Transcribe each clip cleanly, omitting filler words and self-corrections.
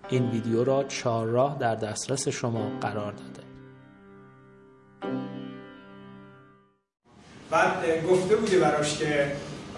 این ویدیو را 4 راه در دسترس شما قرار داده. بعد گفته بوده براش که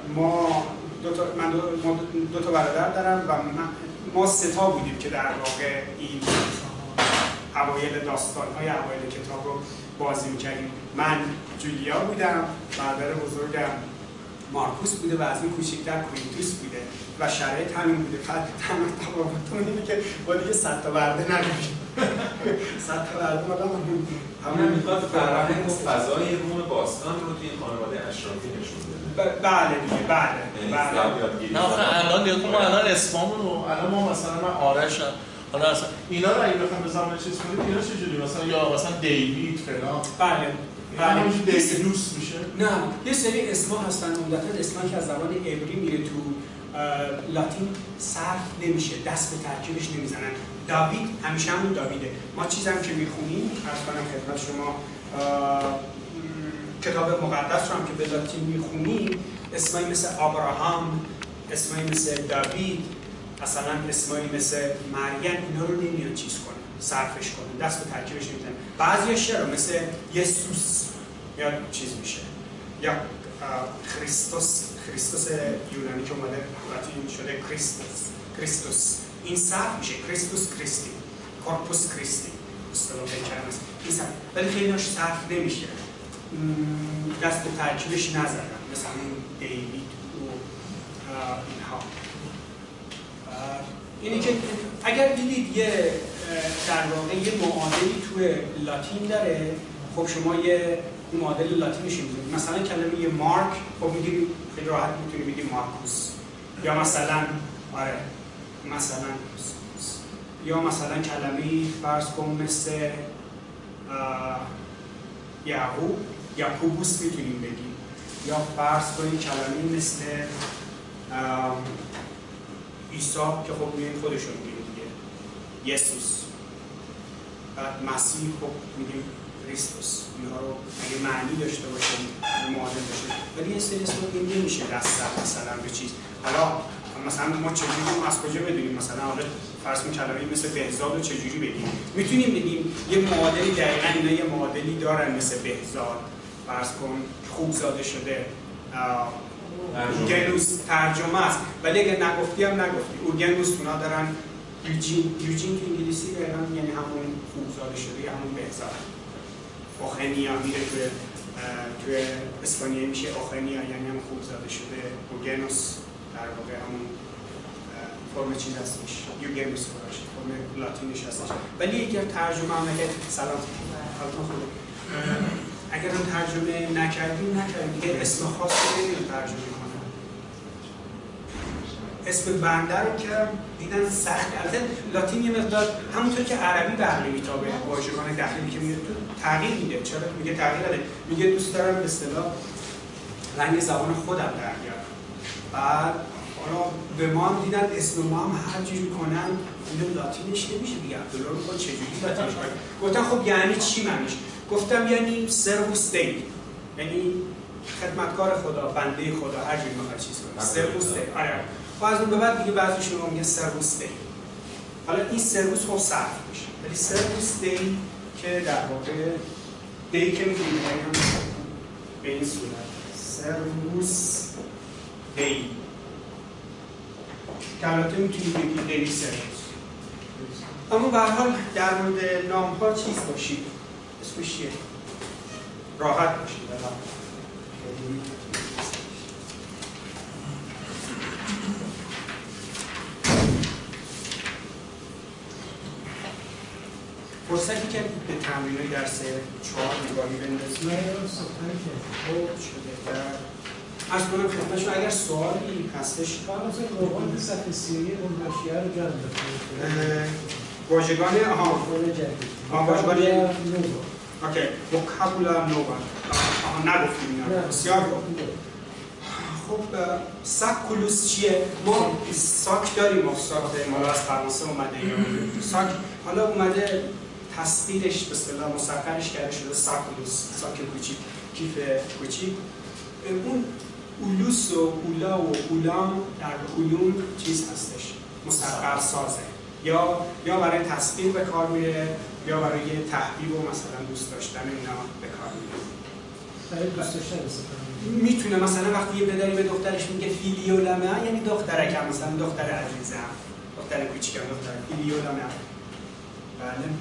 من دو تا برادر دارم و ما 3 تا بودیم که در واقع این اوایل داستان‌های اوایل کتاب رو بازی می‌کردیم. من جولیا بودم، برادر بزرگم مارکوس بوده و از این کوچکتر کوینتوس بوده و شرایط همین بوده. فقط تفاوت اینه که با دیگه 100 تا برده نداریم. 100 تا برده همون میخواد فرهنگ و فضای روم باستان رو توی این خانواده اشرافی نشون بده. بله دیگه، بله. نه آخه الان دیگه ما الان اسممون رو الان ما مثلا من آرشم، حالا اصلا اینا رو اگه بخوام به زمان چیز کنید اینا چجوری مثلا یا مثلا دیوید فلان بله دیوید دوست میشه؟ نه، یه سری اسما هستن عمدتاً اسما که از زبان عبری میره تو لاتین صرف نمیشه، دست به ترکیبش نمیزنن. داوید همیشه همون داویده. ما چیزی که میخونیم عرض کنم خدمت شما، کتاب مقدس رو هم که به لاتین میخونیم، اسمایی مثل ابراهام، اسمایی مثل داوید، مثلا اسمایی مثل مریم، اینا رو نمیان چیز کنن، صرفش کنن، دست به ترکیبش نمیزنن. بعضیاش چرا مثل یسوس یا چیز میشه، یا کریستوس یونانی که اومده لاتین شده کریستوس، این صرف میشه کریستی، کورپوس کریستی اصطلاح کلمه است این صرف، ولی خیلیش صرف نمیشه، دست به ترکیبش نزدن، مثلا دیوید و اینها. اینی که اگر دیدید یه در واقع یه معادلی توی لاتین داره، خب شما یه معادل لاتینش می‌ذارید. مثلا کلمه مارک، خب میگیم خیلی راحت میتونید بگید مارکوس، یا مثلا یا مثلا کلمه فرض کن مثل یعقوبوس میتونیم بگیم، یا فرض کنید کلمه مثل عیسی که خب میگیم خودشون میگیم دیگه، یسوس، بعد مسیح خب میگیم کریستوس. اینها رو اگه معنی داشته باشیم معادل داشته، ولی یه سری اسم این نمیشه دست مثلا به چیز. حالا مثلا ما چجوری از کجا بدونیم مثلا حالا فرض کن کلمه‌ای مثل بهزاد رو چجوری بگیم؟ میتونیم بگیم یه معادلی، دقیقاً اینا یه معادلی دارن مثل بهزاد، فرض کن خوب زاده شده، اورگنوس ترجمه است، ولی اگه نگفتی هم نگفتی. اورگنوس اونا دارن یوجین که انگلیسی دقیقاً یعنی همون خوب زاده شده یا همون بهزاد. اوخنیا میره توی اسپانیایی میشه اوخنیا، یعنی هم خوب زاده شده. اورگنوس در واقع همون فرم چیز هستش، یوگنوس باشه، فرم لاتینش هستش. ولی اگر ترجمه هم نکرد، سلام حالتون خوبه، اگر هم ترجمه نکردیم دیگه اسم خاص رو نمیدونم ترجمه کنم. اسم بنده رو که دیدن سخت، البته لاتین یه مقدار همونطور که عربی بقیه میتابه واژگان داخلی که میره تو تغییر میده. چرا میگه تغییر داده؟ میگه دوست دارم به اصطلاح رنگ زبان خودم در بیارم. بعد حالا به ما هم دیدن اسم ما هم هر جوری کنن، اینو لاتینش نمیشه دیگه. عبدالله رو خود چجوری لاتینش کنن؟ گفتن خب یعنی چی معنیش؟ گفتم یعنی سروس دی، یعنی خدمتکار خدا، بنده خدا، هر جوری میخواد چیز کنه. سروس دی. آره. خب از اون به بعد دیگه بعضیشون میگن سروس دی. حالا این سروس خب صرف میشه. ولی سروس دی که در واقع دی که میگیم به این صورت سروس دی. که البته میتونید بگید دی سروس. اما به هر حال در مورد نام‌ها چیز باشید. اسمش چیه؟ راحت باشید. فرصتی که به تمرین‌های درس 4 نگاهی بندازیم شده در عرض کنم خدمتشون اگر سوالی هستش مثلا قرآن سطح سیایی اونوشیه رو جان بکنید واژگان واژگان اوکی وکابولار نوبا نگفتیم اینا بسیار خوب. خب ساکولوس چیه؟ ما ساک داریم، ما ساک مال از فرانسه اومده، ساک حالا اومده تصدیرش به اصطلاح مسخرش کرده شده ساکولوس، ساک کوچیک، کیف کوچیک. اون اولوس و اولا و اولام در علوم چیز هستش، مسخر سازه. یا برای تصویر به کار میره یا برای تحبیب و مثلا دوست داشتن اینا به کار میره. برای دوست داشتن استفاده میتونه مثلا وقتی یه پدری به دخترش میگه فیلیولمه، یعنی دخترکم، مثلا دختر عزیزم، دختر کوچیکم، دختر فیلیولمه. بله.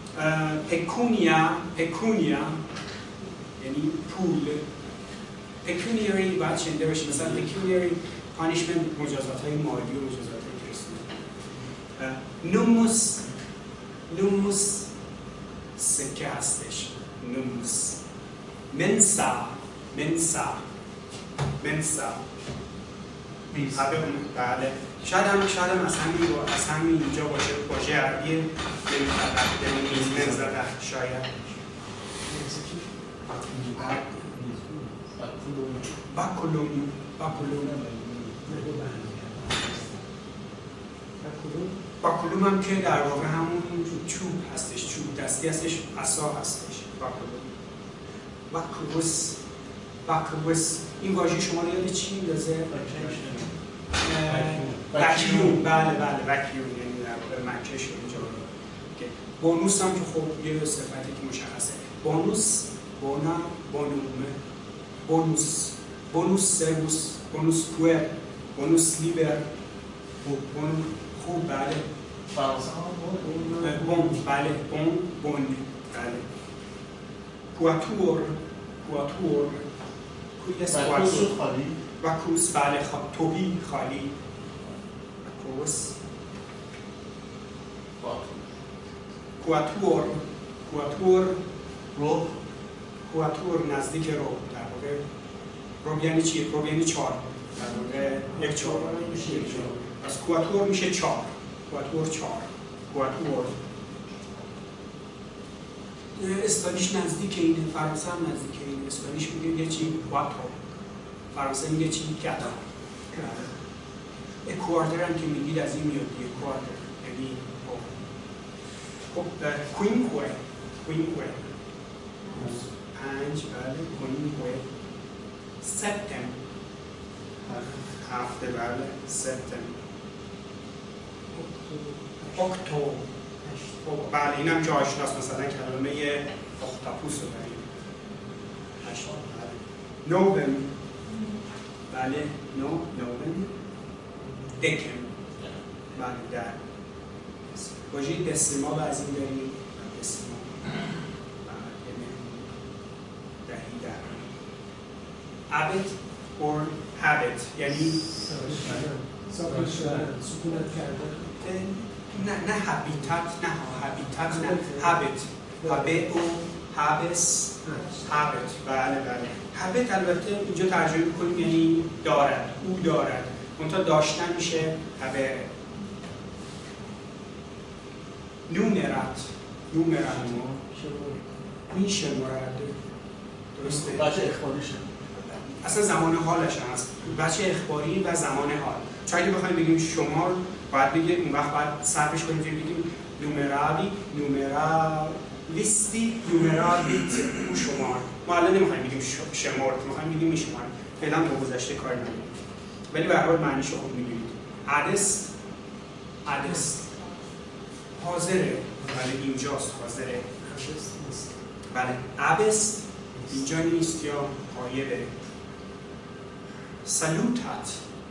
پکونیا یعنی پول. پکونیری باید شنیده باشید، مثلا پکونیری پانیشمنت، مجازات های مالی و مجازات های کریستوس. نوموس سکه هستش. نوموس. منسا بله. شاید هم از همین اینجا باشه عربی میز زده شاید. باکولوم هم که در واقع همون چوب هستش، چوب دستی هستش، عصا هستش. باکولوس این واژه شما رو یاد چی میندازه؟ وکیوم. بله وکیوم، یعنی در واقع مکش اینجا. بونوس هم که خب یه صفتی که مشخصه. بونوس، بونا، بونومه، بونوس سروس، بونوس کوئر، بونوس لیبر، خوب. بله. بله. بون. بله. کواتور. وکوس. بله. توهی خالی. وکوس. کواتور نزدیک رو. در واقع رو یعنی چیه؟ رو یعنی 4. در واقع 1/4 میشه 1/4. پس کواتور میشه 4. کواتور 4. کواتور. اسپانیش نزدیک اینه، فرانسه هم نزدیک اینه. اسپانیش میگه یه چی کواتور، فرانسه میگه چی کاتا. اکوارتر هم که میگید از این میاد دیگه، کوارتر یعنی کوینکوه. 5. بله. کوینکوه. سپتم. 7. بله. سپتم. اکتبر. بله اینم که آشناست، مثلا کلمه اختاپوس رو داریم. 8. بله. نوبن. بله. نوبن. دکم. بله. در واژه دسیمال از این داریم. دسیمال. دهی. habit or habit یعنی سکونت کردن. نه هابیتات، نه هابیتات، نه هابیت. هابیت و هابس. هابیت. بله. هابیت البته اینجا ترجمه کنیم یعنی دارد، او دارد. منتها داشتن میشه هابیت. نومرات. میشه مراد. درسته. بچه اخباریشه. اصلا زمان حالش هم هست. بچه اخباری و زمان حال. چون اگه بخوایم بگیم شمار، باید بگیم اون وقت باید صرفش کنیم بگیم لیستی نومرالیت او شمار. ما الان نمیخوایم بگیم شمار، میخوایم بگیم میشمار. فعلا با گذشته کاری نداریم. ولی به هر حال معنیش رو خوب می‌دونید. عدس حاضره. بله اینجاست حاضره. بله. عبست اینجا نیست یا غایبه. سلوتات.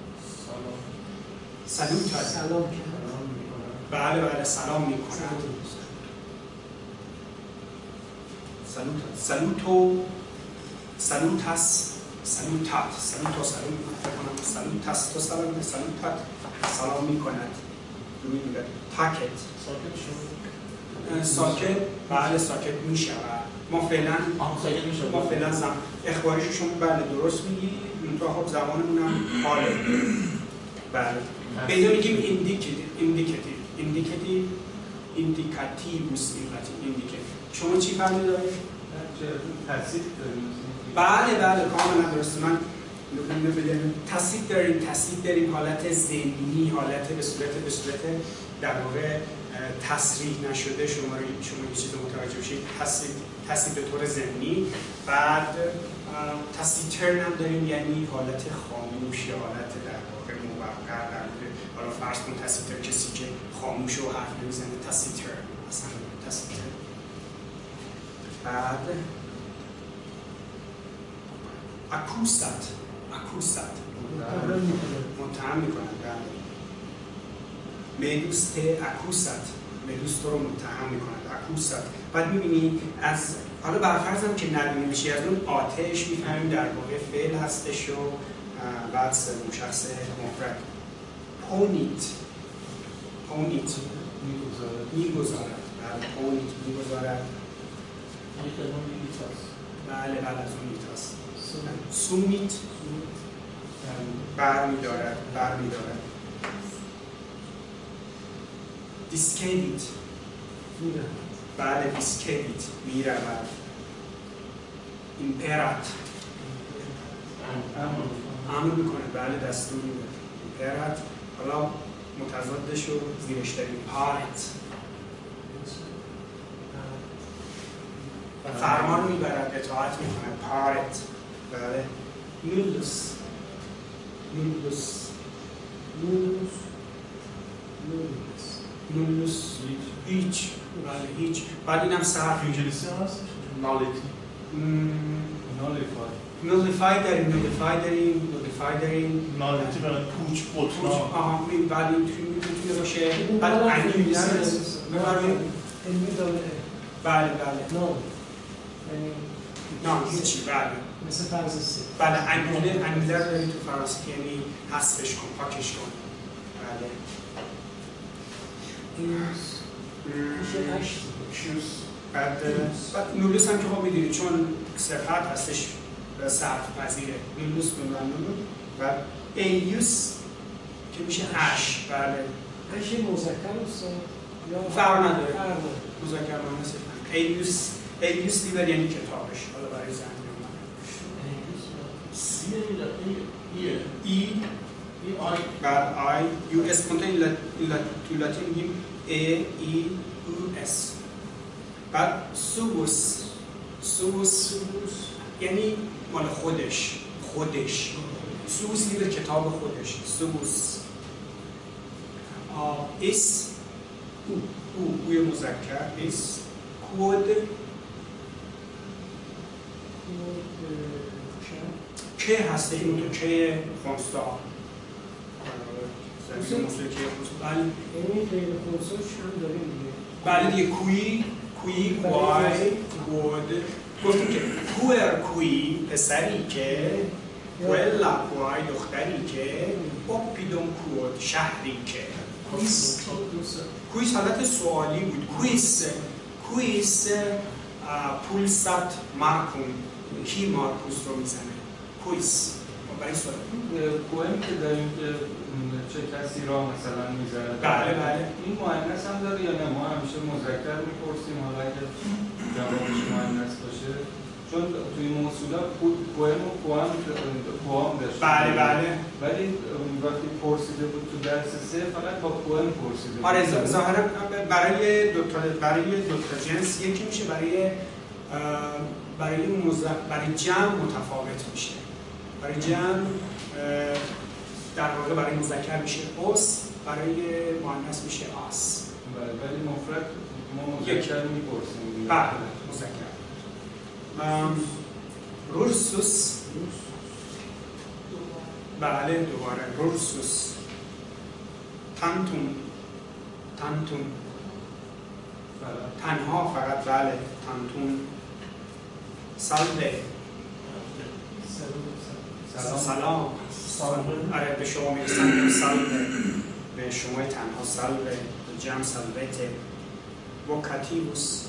سلام. بله سلام میکنه. سلام میکند. پاکت. ساکت. بله ساکت میشود. ما فعلا اخباریش شما بله درست میگی. منتها خب زمانمون هم حاله. بله. به اینجا میگیم ایندیکاتیوس. شما چی فرمی دارید؟ تصدیق داریم. بله کاملا درسته. من تصدیق داریم حالت ضمنی، حالت به صورت در واقع تصریح نشده. شما یه چیز متوجه بشید، تصدیق به طور ضمنی. بعد تصدیق ترن هم داریم، یعنی حالت خاموش، حالت در واقع موقر، حالا فرض کن تاسیتر کسی که خاموش و حرف نمیزنه تاسیتر اصلا تاسیتر. بعد اکوست متهم میکنن. مدوست اکوست مدوست رو متهم میکنن اکوست. بعد میبینی از حالا برفرضم که ندونیم چی از اون آتش میفهمیم در واقع فعل هستش و بعد سوم شخص مفرد پونیت میگذارد. پونیت میگذارد. بله از اون میتاست. سومیت برمیدارد. دیسکیت بله دیسکیت میرود. ایمپرات امر میکنه بله دستور میده. ایمپرات حالا متضادش رو زیرش داریم پارت فرمان میبرد اطاعت میکنه پارت بله. نولوس هیچ بله هیچ. بعد اینم صرف انگلیسی هم هست نالیتی نولیفای داریم نالیتی برای پوچ بطنا. بعد این میتونه باشه. بعد انگلیسی بله نه هیچی بله مثل فرانسه بله انگلیسی رو داریم تو فرانسه یعنی حذفش کن پاکش کن بله. بعد نولوس هم که خب میدونید چون صفت هستش صرف پذیره نولوس بعد ایوس که میشه اش بله اش مذکر است یا فرق نداره مذکر مؤنث ایوس لیبر یعنی کتابش حالا برای زن سی ای آی بعد آی یو اس کنتین تو لاتین میگیم ای او اس. بعد سوبوس یعنی مال خودش سوبوس لیبر کتاب خودش سوبوس. اس اوی مذکر اس کود که هسته این تو که خونستا بله این غیر خونساش هم داریم دیگه. بله دیگه کوی کوای کود گفتیم که کوی پسری که کوئلا کوای دختری که اپیدون کود شهری که کویس حالت سوالی بود. کویس پولسات مارکون کی مارکوس رو میزنه کویس برای سوال کوئن که داریم که چه کسی را مثلا میزنه بله این مؤنث هم داره یا نه؟ ما همیشه مذکر میپرسیم حالا که جوابش مؤنث باشه چون توی موصولات کوئن و کوام داشت بله ولی وقتی پرسیده بود تو درس 3 فقط با کوئن پرسیده بود. آره ظاهرا برای دو تا جنس یکی میشه برای جمع متفاوت میشه. برای جمع در واقع برای مذکر میشه اوس برای مؤنث میشه آس. ولی مفرد ما مذکر میپرسیم. بله مذکر. رورسوس بله دوباره رورسوس. تانتون تنها فقط بله تانتون. سالده سلام آره به شما میرسن سالده به شما تنها سالده به جمع سالوته. وکاتیبوس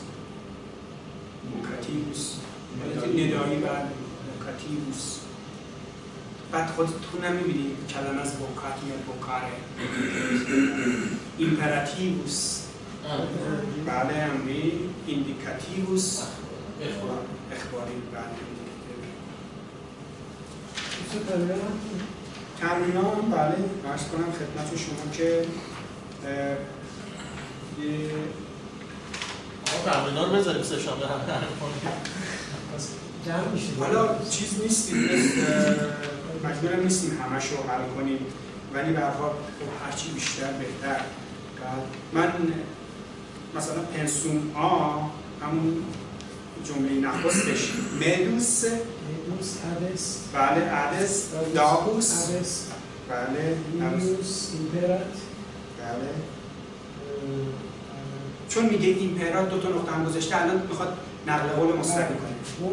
ندایی بعد وکاتیبوس. بعد خودتون نمیبینید کلمه از وکات میاد وکاره. ایمپراتیبوس بله امری. ایندیکاتیبوس اخباری بله. تمرینان بله عرض کنم خدمت شما که تمرینان رو بذاریم سه شنبه هم جمع میشه. حالا چیز نیستیم مجبورم نیستیم همش رو حل کنیم. ولی به هر حال خب هرچی بیشتر بهتر. من مثلا پنسوم آ همون جمله نخستش مدوس ادس بله ادس داووس ادس بله یولیوس ایمپرات بله چون میگه ایمپرات دو تا نقطه هم گذاشته الان میخواد نقل قول مستقیم کنه.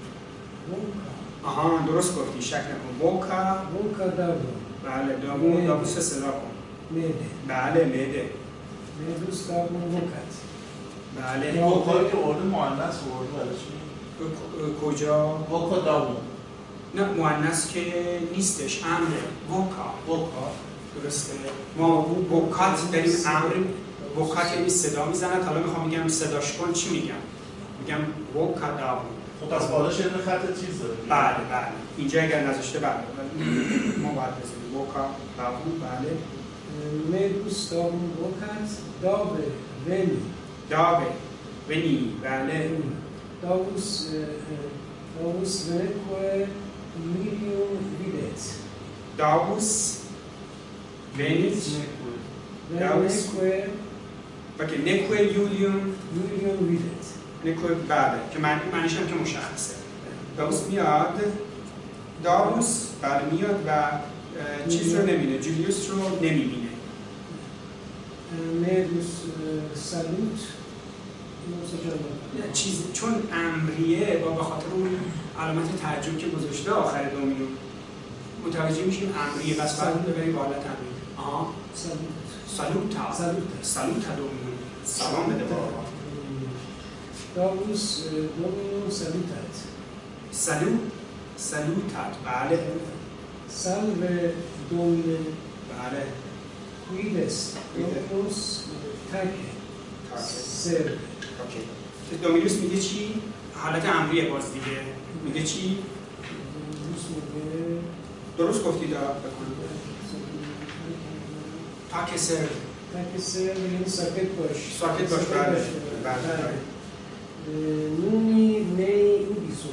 آها درست گفتی شک نکن. ووکا داوو بله داووس اصطلاح کن. مده بله مده مدوس داوو ووکات بله وکایی که ورده مؤنث ورده برای چی؟ کجا؟ وکا داوو نه مؤنث که نیستش امره وکا درسته. ما وکات داریم امر وکات یعنی صدا میزند. حالا میخوام میگم صداش کن چی میگم وکا داوو. خب پس بالاش یه خط چیز داره. بله اینجا اگر نذاشته بله ما باید بزنیم وکا داوو. بله مدوس داوو ووکات داوه ونی بله داووس ونکوه میلیون ویدت داووس ونیت ونکوه اوکی نکوه یولیون ویدت نکوه بله که معنیش هم که مشخصه. داووس میاد داووس بله میاد و چیز رو نمیبینه جولیوس رو نمیبینه. مدوس سالوت چیز چون امریه با به خاطر اون علامت تعجب که گذاشته آخر دومینو متوجه میشیم امریه بس بعد ببریم به حالت امریه. آها سالوتا دومینو سلام بده بابا. داووس دومینو سالوتات بله سالوه دومینو بله ویدس دومینوس تاکه سر اوکی. دومینوس میگه چی؟ حالت امریه باز دیگه میگه چی؟ درست گفتی دا بکن. تاکه سر یعنی ساکت باش بله نونی نی اوبیسو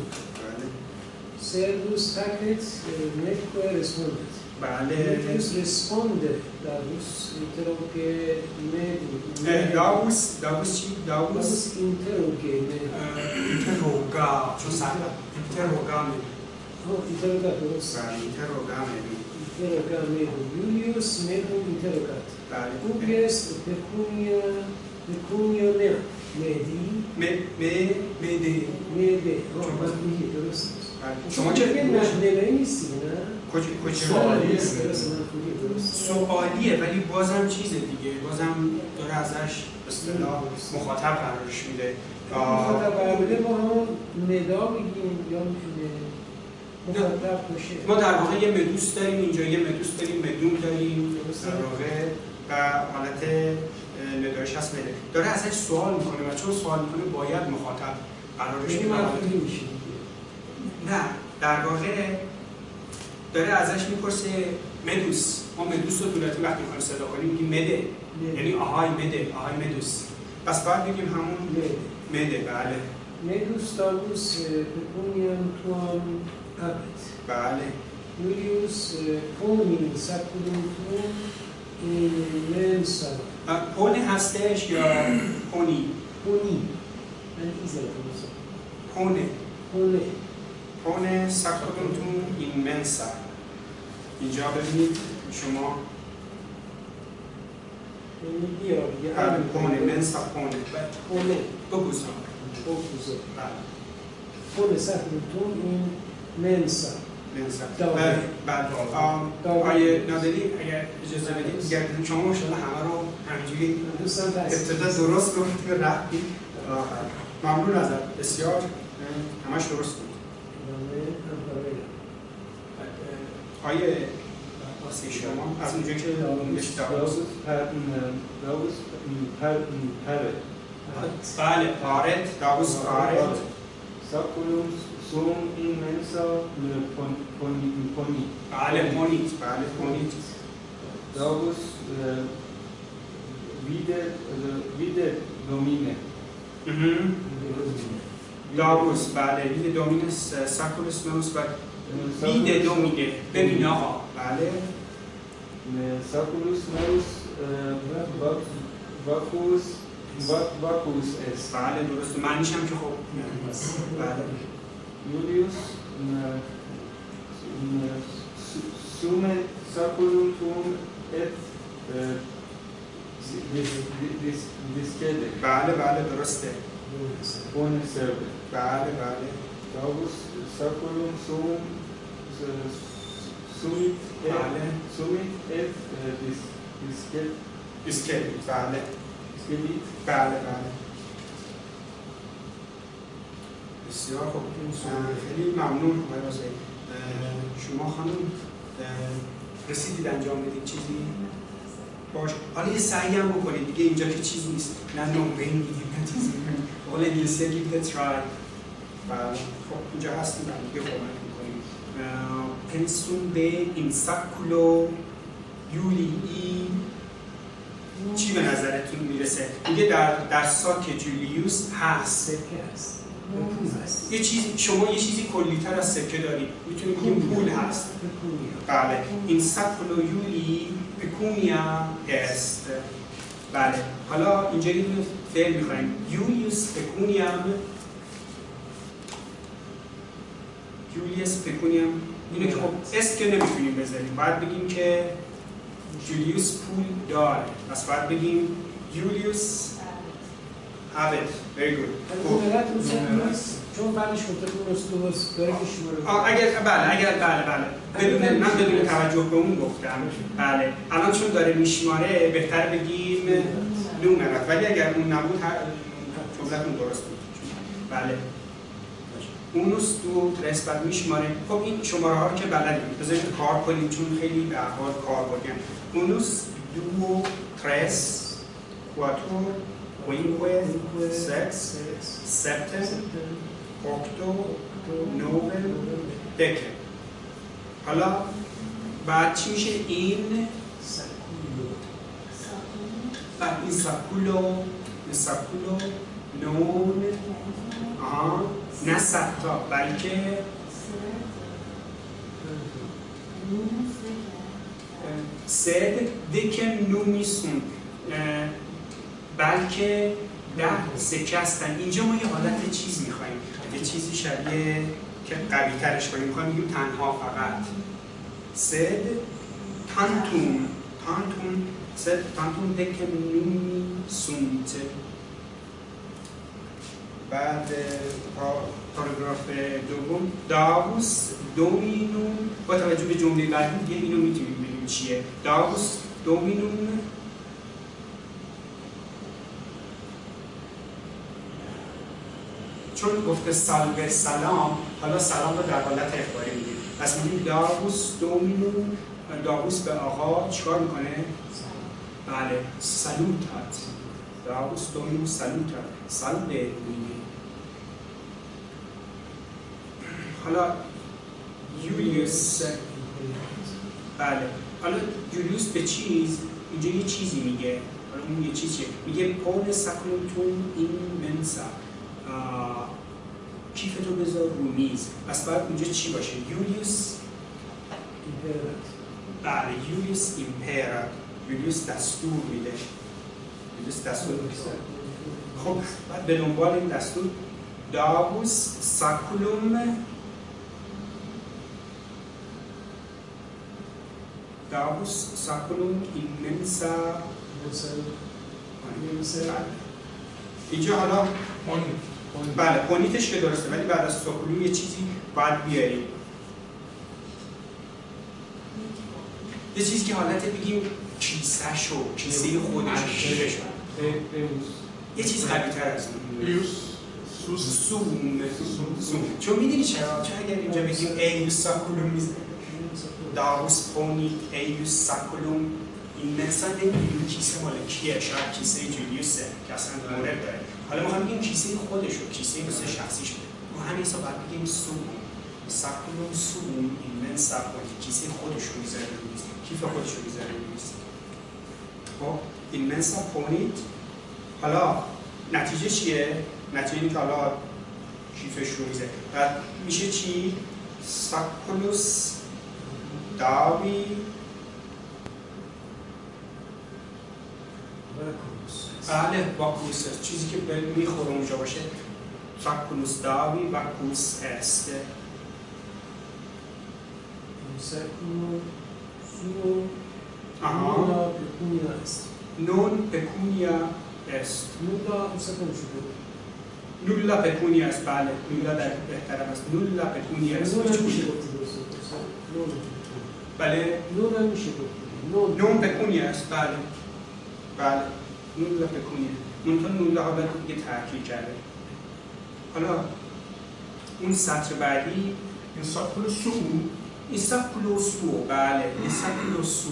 سروس تاکت نکوه رسپوندت بله رسپونده داووس اینتروگه مدی داووس چی؟ داووس اینتروگه اینتروگا چون سرده اینتروگا درست بله اینتروگا مدی یولیوس مدو اینتروگات اوگست پکونیا نه مده درست شما چه نهنه نیستی نه؟ سوالیه ولی بازم چیزه دیگه بازم داره ازش اصطلاح مخاطب قرارش میده. مخاطب قرار بده ما همون ندا بگیم یا مخاطب باشه. ما در واقع یه مدوس داریم اینجا یه مدوس داریم مدون داریم در واقع و حالت ندایش هست مده داره ازش سوال میکنه و چون سوال میکنه باید مخاطب قرارش میده. نه در واقع داره ازش میپرسه مدوس. ما مدوس رو دولتی وقتی میخوایم صدا کنیم میگیم مده یعنی آهای مدوس پس باید بگیم همون مده. بله مدوس داووس پکونیان توان ابت بله یولیوس پونی سکودون تون منسا پونه هستش یا پونی من ایزه پونه سکودونتون این منسا. اینجا ببینید شما پونه منسا پونه بگوزا پونه سکودونتون این منسا. بعد آیه نادری اگر اجازه بدید گردید شما ماشاءالله همه رو همینجوری ابتدا درست گفتید و رفتید ممنون ازت بسیار همش درست بود. آیه واسه شما از اونجا که بله پارت داووس پارت ساکولوم سوم این منسا پونی بله پونیت داووس ویده دومینه داووس بله ویده دومینس ساکولوس نوس و ویده دومینه ببین آقا بله ساکولوس نوس واکوس است. بله درسته، معنیش هم که خب بله. یولیوس سوم ساکولوم توم ات دیسکده. بله درسته. بون سربه. بله. داووس ساکولوم سومیت ات دیسکت. بله. اسکلیت. بله. بسیار خوب. خیلی ممنون آقای رضایی. شما خانم رسیدید انجام بدید چیزی؟ باش. حالا یه سعی هم بکنید دیگه، اینجا که چیز نیست، نه نمره میگیدیم نه چیزی. حالا انگلیسی give the try. بله. خب اینجا هستیم دیگه کمک میکنیم. پنسون به این ساکولو یولیی چی به نظرتون میرسه؟ میگه در ساک جولیوس هست. یه چیز، شما یه چیزی کلی‌تر از سکه دارید، میتونید بگیم پول هست. بله. این ساکولو یولی پکونیا است. بله. حالا اینجا یه دونه فعل می‌خوایم. یولیوس پکونیام اینو که خب اسم که نمیتونیم بذاریم، باید بگیم که جولیوس پول داره، پس باید بگیم یولیوس have it. Very good. چون بعدش متفاوت داره که شما اگر بدون توجه به اون گفتم. بله. الان چون داره میشماره بهتر بگیم نومرات، ولی اگر اون نبود جملتون درست بود. بله. اونوس دو ترس بعد میشماره. خب این شماره ها رو که بلدیم بذارید کار کنیم چون خیلی به حال کار بردیم. اونوس دو ترس cuatro cinque sex sette otto nove dece. حالا بعد چی میشه این؟ بعد این ساکولو نون نه ستا بلکه سد دکه نومیسون بلکه 10 سکه هستن. اینجا ما یه حالت چیز میخواییم، یه چیزی شبیه که قوی ترش کنیم، میخواییم بگیم تنها فقط سد تانتون سد تانتون دکه نومیسونت. بعد پاراگراف دوم داووس دومینون، با توجه به جمله بعدی دیگه اینو میتونیم بگیم چیه. داووس دومینون چون گفته سالوه سلام، حالا سلام رو در حالت اخباری میگیم. پس میگیم داووس دومینون، داووس به آقا چیکار میکنه؟ بله سلوتات. داووس دومینون سلوتات، سالوه میگیم. حالا یولیوس، بله حالا یولیوس به چیز، اینجا یه چیزی میگه، حالا اون یه چیز چیه؟ میگه پون ساکولوم این منسا، کیفتو بذار رو میز. پس باید اونجا چی باشه؟ یولیوس ایمپرات. بله یولیوس ایمپرات، یولیوس دستور میده. یولیوس دستور میده. خب بعد به دنبال این دستور داووس ساکولوم ایمنسا. اینجا حالا بله پونیتش که درسته، ولی بعد از ساکولوم یه چیزی باید بیاریم، یه چیزی که حالت بگیم کیسه‌شو، کیسه خودش، یه چیز قوی‌تر از اون. سوم. چون میدونی چرا؟ چون اگر اینجا بگیم ایوس ساکولوم داووس پونیت ایوس ساکولوم این مثلا این کیسه مال کیه؟ شاید کیسه جولیوسه که اصلا مورد داره. حالا میخوام بگیم کیسه خودشو، کیسه مثل شخصیش بده. ما همین حساب باید بگیم ساکولوم سوم این من ساکولوم کیسه خودشو میذاره رو میز، کیف خودشو میذاره رو میز. خب این من ساکولوم. حالا نتیجه چیه؟ نتیجه اینه که حالا کیفش رو میذاره. بعد میشه چی؟ ساکولوس داوی بله باکوس است، چیزی که میخوره اونجا باشه فاکولوس داوی و کوس است. نون پکونیا است. نولا پکونیا است. بله نولا در بهترم است. نولا پکونیا است. بله نون میشه گفت. نون پکونیا است. بله بله نولا پکونیا. نون تا نولا حالا دیگه ترکیب کرده. حالا اون سطر بعدی ایساکولوسو. بله ایساکولوسو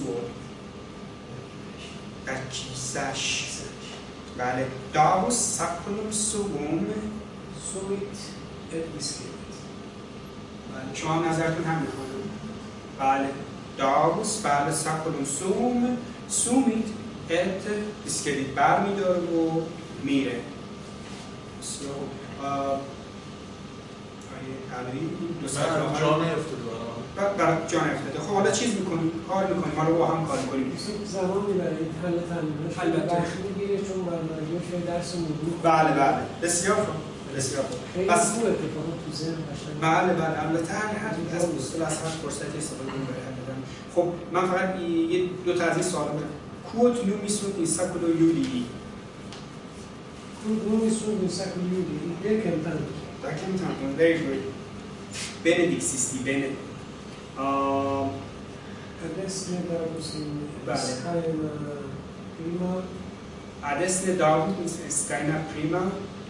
در کیسش. بله داوس ساکولوسوم سویت ادویسکیت. بله شما نظرتون هم میخوانم. بله داوس بله ساکولوسوم سومیت ات بیسکلیت بر میداره و میره. بسیار جان افتاده برای جان افتاده. خب حالا چیز میکنیم، کار میکنیم، ما رو با هم کار کنیم. زمان میبره این حل تمرینش. البته وقت میگیره چون برنامه‌ریزی شده درس مرور. بله بله بسیار خوب بسیار خوب. پس خوب اتفاقا تو ذهن قشنگ. بله بله البته هر از دوستان از هر فرصتی استفاده کنیم برای حل دادن. خب من فقط یه دو تا از این سوالا دارم. کوت نومیسون ایساکولو یولی. کوت نومیسون ایساکولو یولی. یکم تنظیم. Dakle, very good. Benedict sisti, bene. Adesso ne Davus in Skyna prima. Adesso ne Davus in Skyna prima.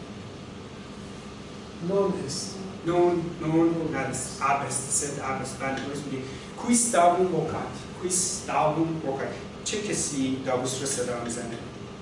Non est. Non est. Abest, sed abest. Bene, درست میگی. Quis Davum vocat. Quis Davum vocat. چه کسی داووس رو صدا میزنه؟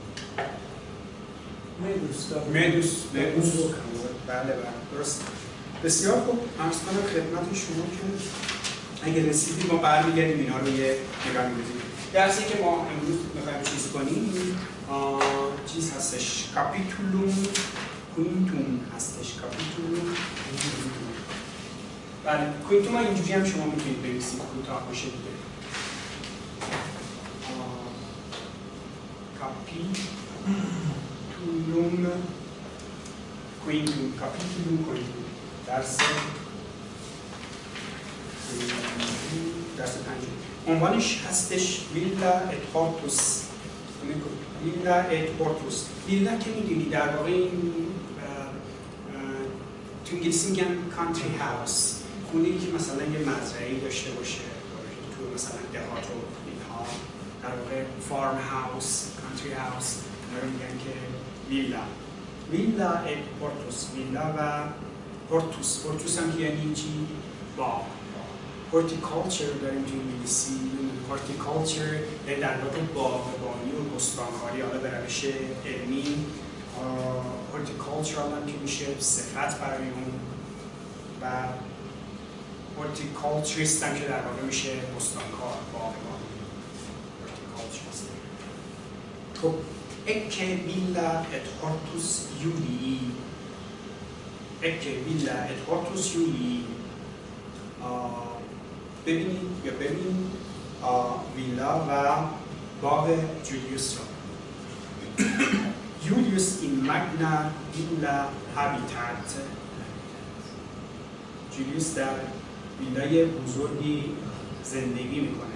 مدوس. بله درست. بسیار خوب. عرض کنم خدمت شما که اگه رسیدیم ما برمیگردیم اینا رو یه نگاه می‌کنیم. درسی که ما امروز می‌خوایم چیز کنیم چیز هستش کاپیتولوم کوینتوم هستش. کاپیتولوم کوینتوم. بله کوینتوم اینجوری هم شما می‌تونید بنویسید کوتاه باشه دیگه. کاپیتولوم کوینتوم. کاپیتولوم کوینتوم. درس پنجم. عنوانش هستش ویلا ات هورتوس. ویلا ات هورتوس. ویلا که میدونی در واقع این تو انگلیسی میگن کانتری هاوس. خونه‌ای که مثلا یه مزرعه‌ای داشته باشه تو مثلا دهات و اینها، در واقع فارم هاوس، کانتری هاوس میگن که ویلا ات هورتوس. ویلا و هورتوس هم که یعنی چی؟ باغ. هورتیکالچر داریم تو انگلیسی. هورتیکالچر در واقع باغبانی و بستانکاری، حالا به روش علمی هورتیکالچرال هم که میشه صفت برای اون، و هورتیکالچریست هم که در واقع میشه بستانکار، باغبان. هورتیکالچریست. خب ecce villa et hortus Julii. ecce villa et hortus Julii. ببینید یا ببین ویلا و باغ جولیوس را. جولیوس این مگنا ویلا هابیتانت. جولیوس در ویلای بزرگی زندگی میکنه.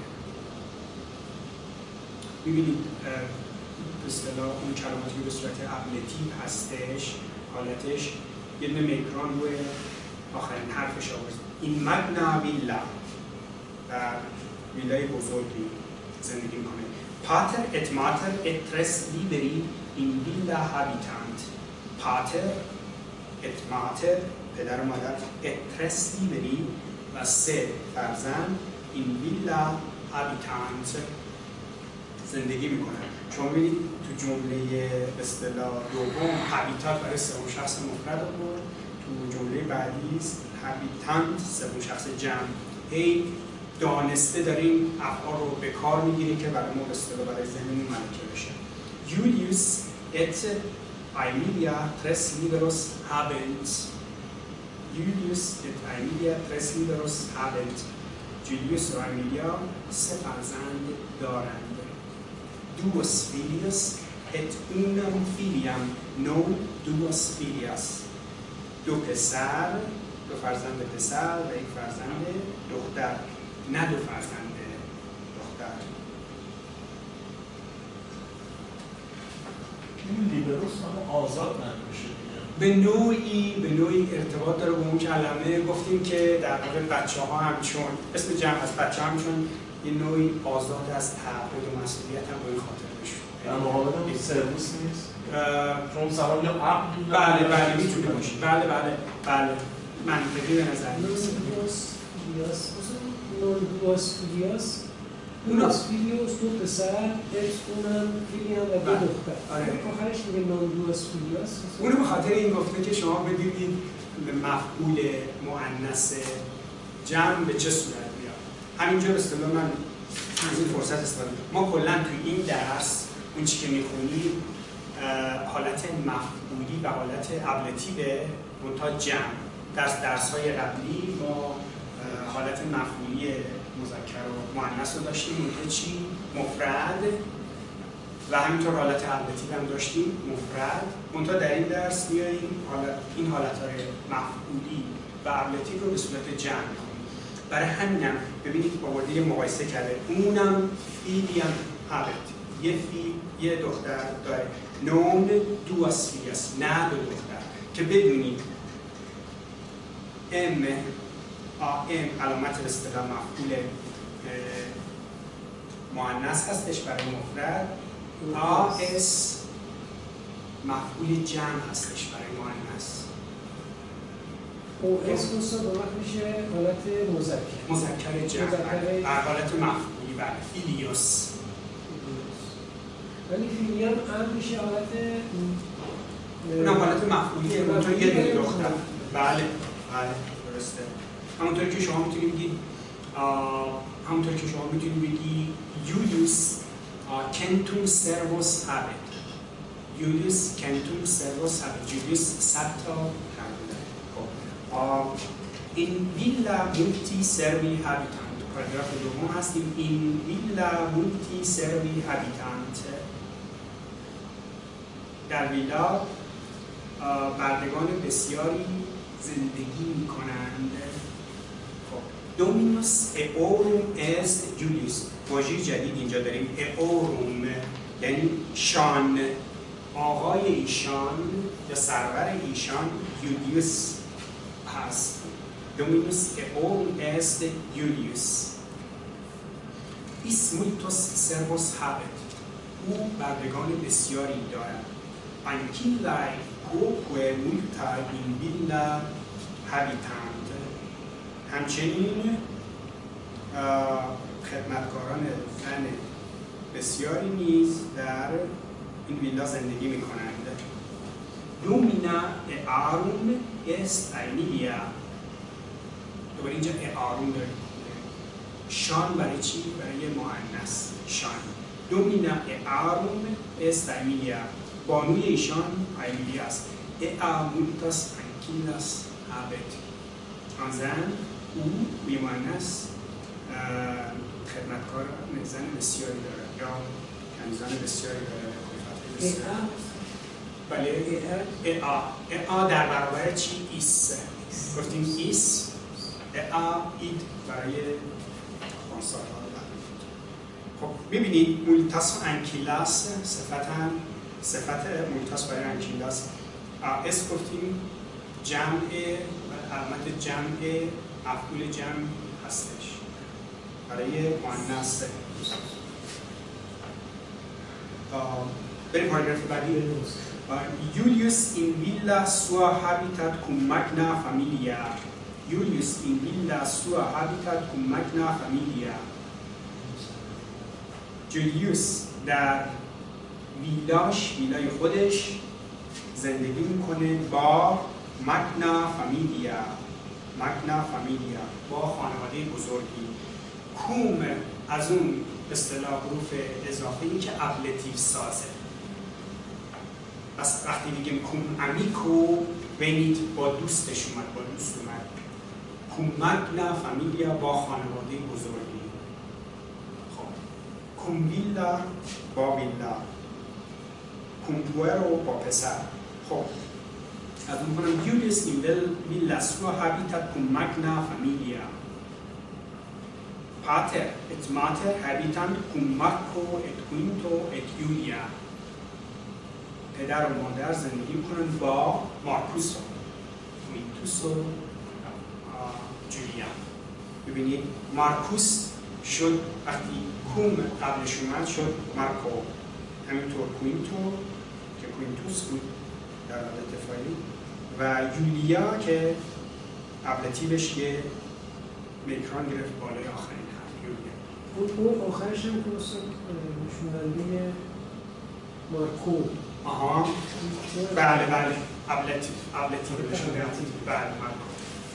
ببینید به اصطلاح اون کلماتی به صورت ابلتیو هستش، حالتش یه دونه میکران روی آخرین حرفش آورد. این مگنا ویلا در ویلای بزرگی زندگی میکنه. پاتر ات ماتر ات ترس لیبری این ویلا هابیتانت. پاتر ات ماتر پدر و مادر ات ترس لیبری و 3 فرزند این ویلا هابیتانت زندگی میکنن. شما ببینید تو جمله به اصطلاح دوم هابیتات برای سوم شخص مفرد بود، تو جمله بعدی هابیتانت سوم شخص جمع. هی دانسته داریم افعال رو به کار میگیریم که برای ما به اصطلاح برای ذهنمون ملکه بشه. جولیوس ات ایمیلیا ترس لیبروس هابند. جولیوس ات ایمیلیا ترس لیبروس هابند. جولیوس و ایمیلیا 3 فرزند دارند. Duos filios et unam filiam non duas filias. دو پسر، دو فرزند پسر و یک فرزند دختر، نه دو فرزند دختر. این لیبروس هم آزاد نمیشه به نوعی ارتباط داره با اون کلمه. گفتیم که در واقع بچه‌ها هم چون اسم جمع از بچه‌ها هم چون یه نوعی آزاد از تعهد و مسئولیت هم به این خاطر بشه. در مقابل این سرویس نیست؟ چون سلام یا عقل بله میتونه باشه. بله منطقی به نظر میاد. Unos filios, دو پسر، ex unam filiam و دو دختر. آخرش میگه non duas filias. اونو به خاطر این گفته که شما بدونید مفعول مؤنث جمع به چه صورت میاد. همینجا به اصطلاح من از این فرصت استفاده ما کلا توی این درس اون چی که میخونیم حالت مفعولی و حالت ابلتیو منتها جمع. درس‌های قبلی ما حالت مفعولی مذکر و مؤنث رو داشتیم، منتها چی؟ مفرد و همینطور حالت ابلتیو هم داشتیم، مفرد. منتها در این درس میاییم این حالت‌های مفعولی و ابلتیو رو به صورت جمع می‌خونیم. برای همینم ببینید آورده یه مقایسه کرده. اونم فیلیام هابت، یه دختر داره. نون دوس فیلیاس، نه دو دختر. که بدونید ام علامت به اصطلاح مفعول مؤنث هستش برای مفرد، اس مفعول جمع هستش برای مؤنث. او اس دوستان به وقت میشه حالت مذکر جمع، حالت مفعولی برای فیلیوس. ولی فیلیام هم میشه حالت اونم حالت مفعولیه، منطقه یه دونه دختر. بله درسته. همونطور که شما میتونید بگی Julius cantum servus habet. Julius cantum servus habet. Julius 100 تا in villa multi servi habitant. پاراگراف دوم هستیم. in villa multi servi habitant. در ویلا بردگان بسیاری زندگی میکنند. دومینوس اورم است جولیوس. واژه جدید اینجا داریم، اورم یعنی شان، آقای ایشان یا سرور ایشان یولیوس هست. دومینوس اورم است یولیوس. ایس مولتوس سروس هابت. او بردگان بسیاری دارد. انکیلای کوکوه مولتا این ویلا هابیتاند. همچنین خدمتکاران زن بسیاری نیز در این ویلا زندگی می کنند. دومینا اعاروم است ایمیلیا. دوباره اینجا اعاروم داریم. شان برای چی؟ برای مؤنث شان. دومینا اعاروم است ایمیلیا. بانوی ایشان ایمیلیا است. اعامولتاس انکیلاس هابت. آن زن او مؤنث خدمتکار زن بسیاری دارد یا کنیزان بسیاری دارد. بله اعا در برابر چی؟ ایس. گفتیم ایس، اعا اید برای خانسارها. خب ببینید مولتاس و انکیلاس صفت مولتاس برای انکیلاس اس گفتیم جمع علامت جمع مفعول جمع هستش برای مؤنث. بریم پاراگراف بعدی. یولیوس این ویلا سوا هابیتات cum magna familia. یولیوس این ویلا سوا هابیتات cum magna familia. جولیوس در ویلای خودش زندگی میکنه با مگنا فامیلیا با خانواده بزرگی. کوم از اون اصطلاح حروف اضافه‌ای که ابلتیو سازه. پس وقتی میگیم کوم امیکو ببینید با دوستش اومد. کوم مگنا فامیلیا با خانواده بزرگی. خب کوم ویلا با ویلا. کمپوئرو با پسر. خب از اون کنم یولیس این ویلا سوا هابیتات کم مگنا فامیلیا پاتر ات ماتر هابیتان کم مارکو ات کوینتو ات یولیا. پدر و مادر زندگی میکنن با مارکوس و کوینتوس و جولیا. ببینید مارکوس شد وقتی کوم قبلش اومد شد مارکو، همینطور کوینتو که کوینتوس بود در حالت فعلی و یولیا که ابلتیبش یه میکران گرفت بالای آخرین حرف یولیا. اون آخرش هم که نشوننده مارکو. آها بله ابلتیب نشوننده بله مارکو.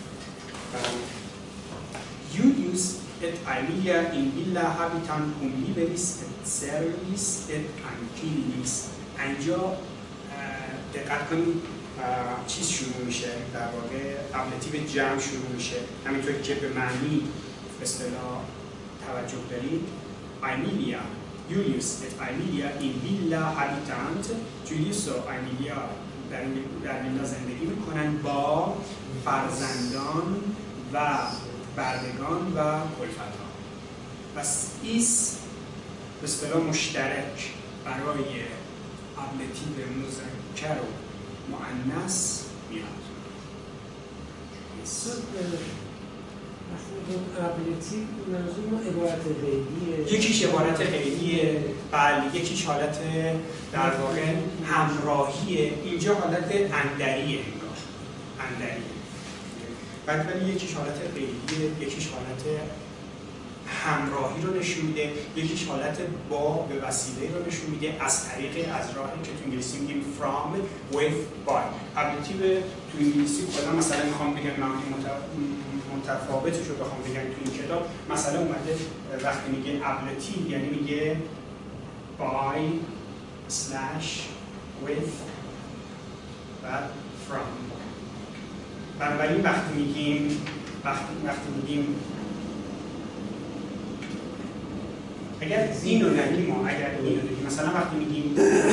Julius et Aemilia in villa habitant cum liberis et servilis et ancilis. اینجا دقت کنید چیز شروع میشه، در واقع ابلتیب جمع شروع میشه، همینطور که به معنی به اصطلاح توجه دارید. Aemilia Julius et Aemilia in villa habitant. جولیوس و ایمیلیا در ویلا زندگی میکنن با فرزندان و بردگان و کلفت‌ها. پس ایس به اصطلاح مشترک برای ابلتیب مذکر و مؤنث میاد. ابلتیب منظور عبارت غیریه، یکیش عبارت غیریه، بله یکیش حالت در واقع همراهیه، اینجا حالت اندریه انگار، اندریه. بعد ولی یکیش حالت غیریه، یکیش حالت همراهی رو نشون میده، یکیش حالت با به وسیله رو نشون میده از طریق از راهی که تو انگلیسی میگیم from with by. ابلتیب تو انگلیسی کلا مثلا میخوام بگم معانی متفاوتش رو بخوام بگم تو این کتاب مثلا اومده وقتی میگه ابلتیب یعنی میگه by slash with بعد from. بنابراین وقتی میگیم اگر اینو نگیم اگر اینو نگیم مثلا وقتی میگیم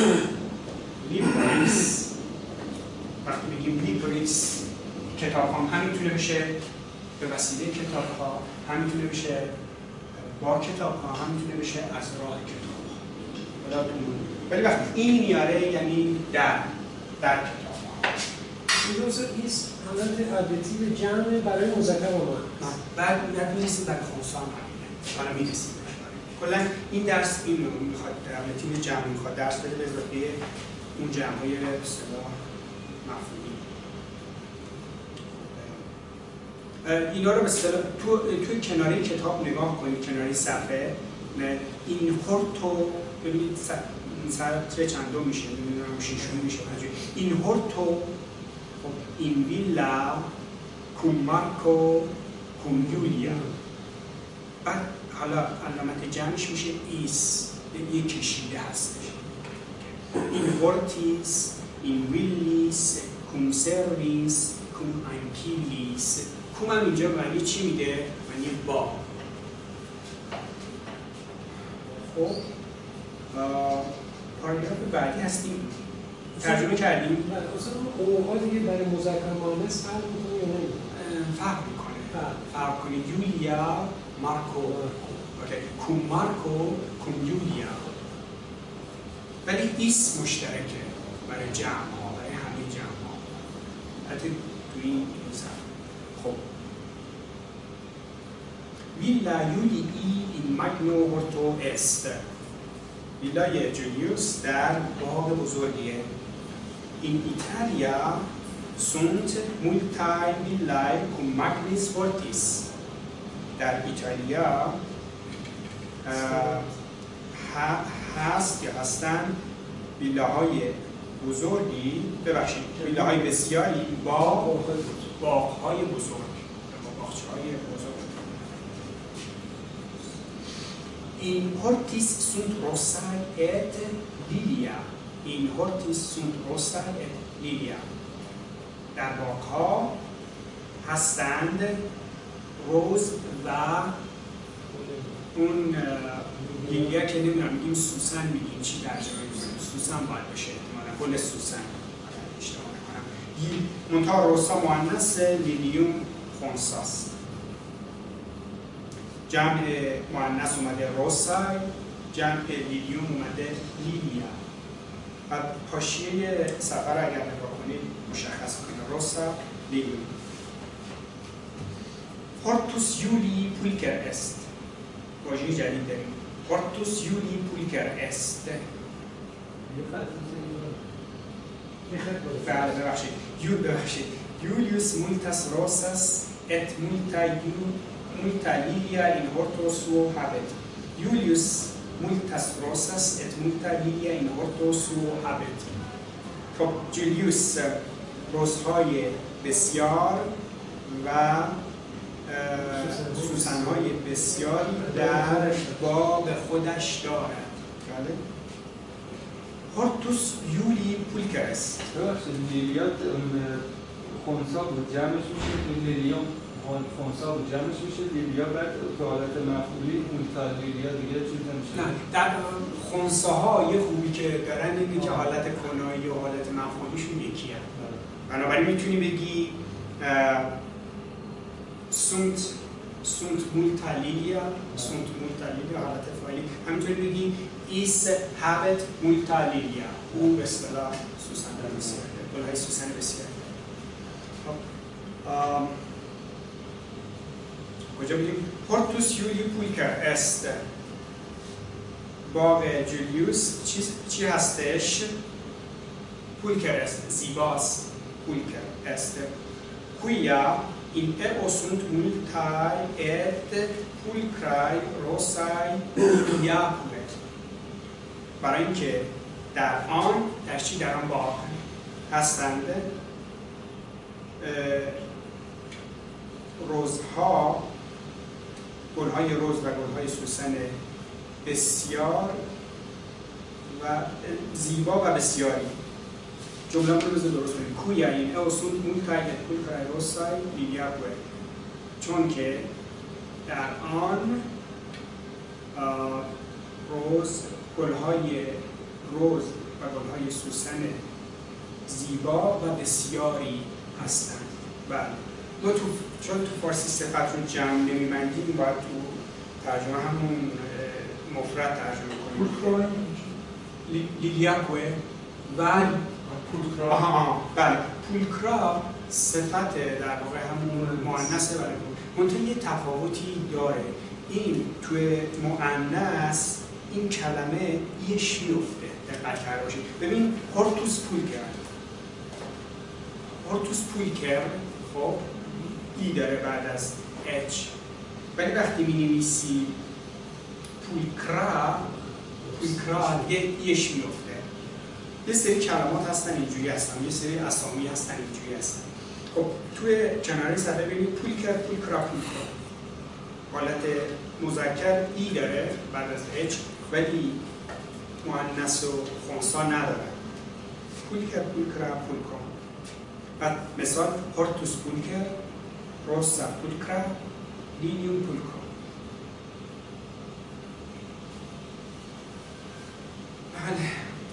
لیبریس، وقتی میگیم لیبریس کتاب هم میتونه بشه به وسیله کتاب ها، هم میتونه بشه با کتاب ها، هم میتونه بشه از راه کتاب ها. ولی وقتی این میاره یعنی در کتاب ها. ایست حالت ابلتیب جمع برای مذکر و مؤنث. بعد میرسیم در خونسان حالا میرسیم. کلا این درس این رو میخواد در ابلتیب جمع میخواد درس بده به اضافه اون جمع‌های به اصطلاح مفهومی. اینا رو به اصطلاح تو کناره کتاب نگاه کنید، کناره صفحه این هورتو ببینید سطر چندم میشه، نمیدونم ششم میشه. این هورتو این ویلا کم مارکو کم یولیا. بعد حالا علامت جمعش میشه ایس، یه کشیده هستش. این هورتیس، این ویلیس، کم سرویس، کم انکیلیس. کم هم اینجا معنی چی میده؟ معنی با. خب پاراگراف بعدی هستیم ترجمه کردیم. اصلا اوقات دیگه برای مذکر مؤنث فرق میکنه یا نمیکنه؟ فرق میکنه. فرق کنه. یولیا مارکو، اوکی، کم مارکو کم یولیا. ولی ایس مشترکه برای جمع ها، برای همه جمع ها. حتی توی این خب ویلا یولی این مگنو هورتو است. ویلای جولیوس در باغ بزرگیه. این ایتالیا sunt multae villae cum magnis fortis. در ایتالیا هست یا هستند ویلاهای بزرگی، ببخشید ویلاهای بسیاری با باغ‌های بزرگ، با باغچه‌های بزرگ. این هورتیس sunt rosae et lilia. این هورتیس sunt rosae et lilia. در باغ‌ها هستند روز و اون لیلیا که نمیدونم میگیم سوسن، میگیم چی ترجمه میکنیم؟ سوسن باید بشه احتمالا گل سوسن اشتباه نکنم. منتها روسا مؤنث، لیلیوم خنثاست. جمع مؤنث اومده روسای، جمع لیلیوم اومده لیلیا. بعد حاشیه سفر اگر نگاه کنید مشخص کنید روسا لیلیوم. هورتوس یولی پولکر است. واژه جدید داریم. هورتوس یولی پولکر است. بله ببخشید. یولیوس مولتاس روساس ات multa lilia in horto suo habet. Julius multas rosas et multa lilia in horto suo habet. خب جولیوس روزهای بسیار و سوسنهای بسیاری در باغ خودش دارد. بله؟ هورتوس یولی پولکر است. لیلیات خنثا بود جمعش میشه، لیلیوم خنثا بود جمعش میشه، لیلیا بعد تو حالت مفعولی مولتا لیلیا دیگه چیز نمیشه. نه، در خنثاها یه خوبی که دارن اینه که حالت کنایی و حالت مفعولیشون یکیه. بنابراین میتونی بگی sunt multa lilia حالت فاعلی. همینطوری بگی is habet multa lilia. او به اصطلاح سوسن بسیار، گلهای سوسن بسیار. کجا بگیم؟ هورتوس یولی پولکر است. باغ جولیوس چی هستش؟ پولکر است، زیباست. پولکر است. کویا in eo sunt multae et pulcrae rosae liaque. برای اینکه در آن باغ هستند روزها، گلهای روز و گلهای سوسن بسیار و زیبا و بسیاری. جمله رو درست کنید. کویا این اوسون مولتای پولکرای روسای لیلیاکوه. چون که در آن گلهای روز و گلهای سوسن زیبا و بسیاری هستند. بله. ما چون تو فارسی صفت رو جمع نمی‌بندیم باید تو ترجمه همون مفرد ترجمه کنیم. لیلیاکوه و پولکرا. بله، پولکرا صفت در واقع همون مؤنثه. بله، منتها یه تفاوتی داره. این توی مؤنث این کلمه یه شی افته. دقت کرده باشید. ببین هورتوس پولکر خب ای داره بعد از اچ، ولی وقتی می‌نویسی پولکرا یه شی افته. یه سری کلمات هستن اینجوری هستن، یه سری اسامی هستن اینجوری هستن. خب توی کناری صفحه ببینید پولکرا حالت مذکر ای داره بعد از اچ، ولی مؤنث و خنثی نداره. پولکرا بعد مثال هورتوس پولکر، روسا پولکرا، لیلیوم پولکرا. بله،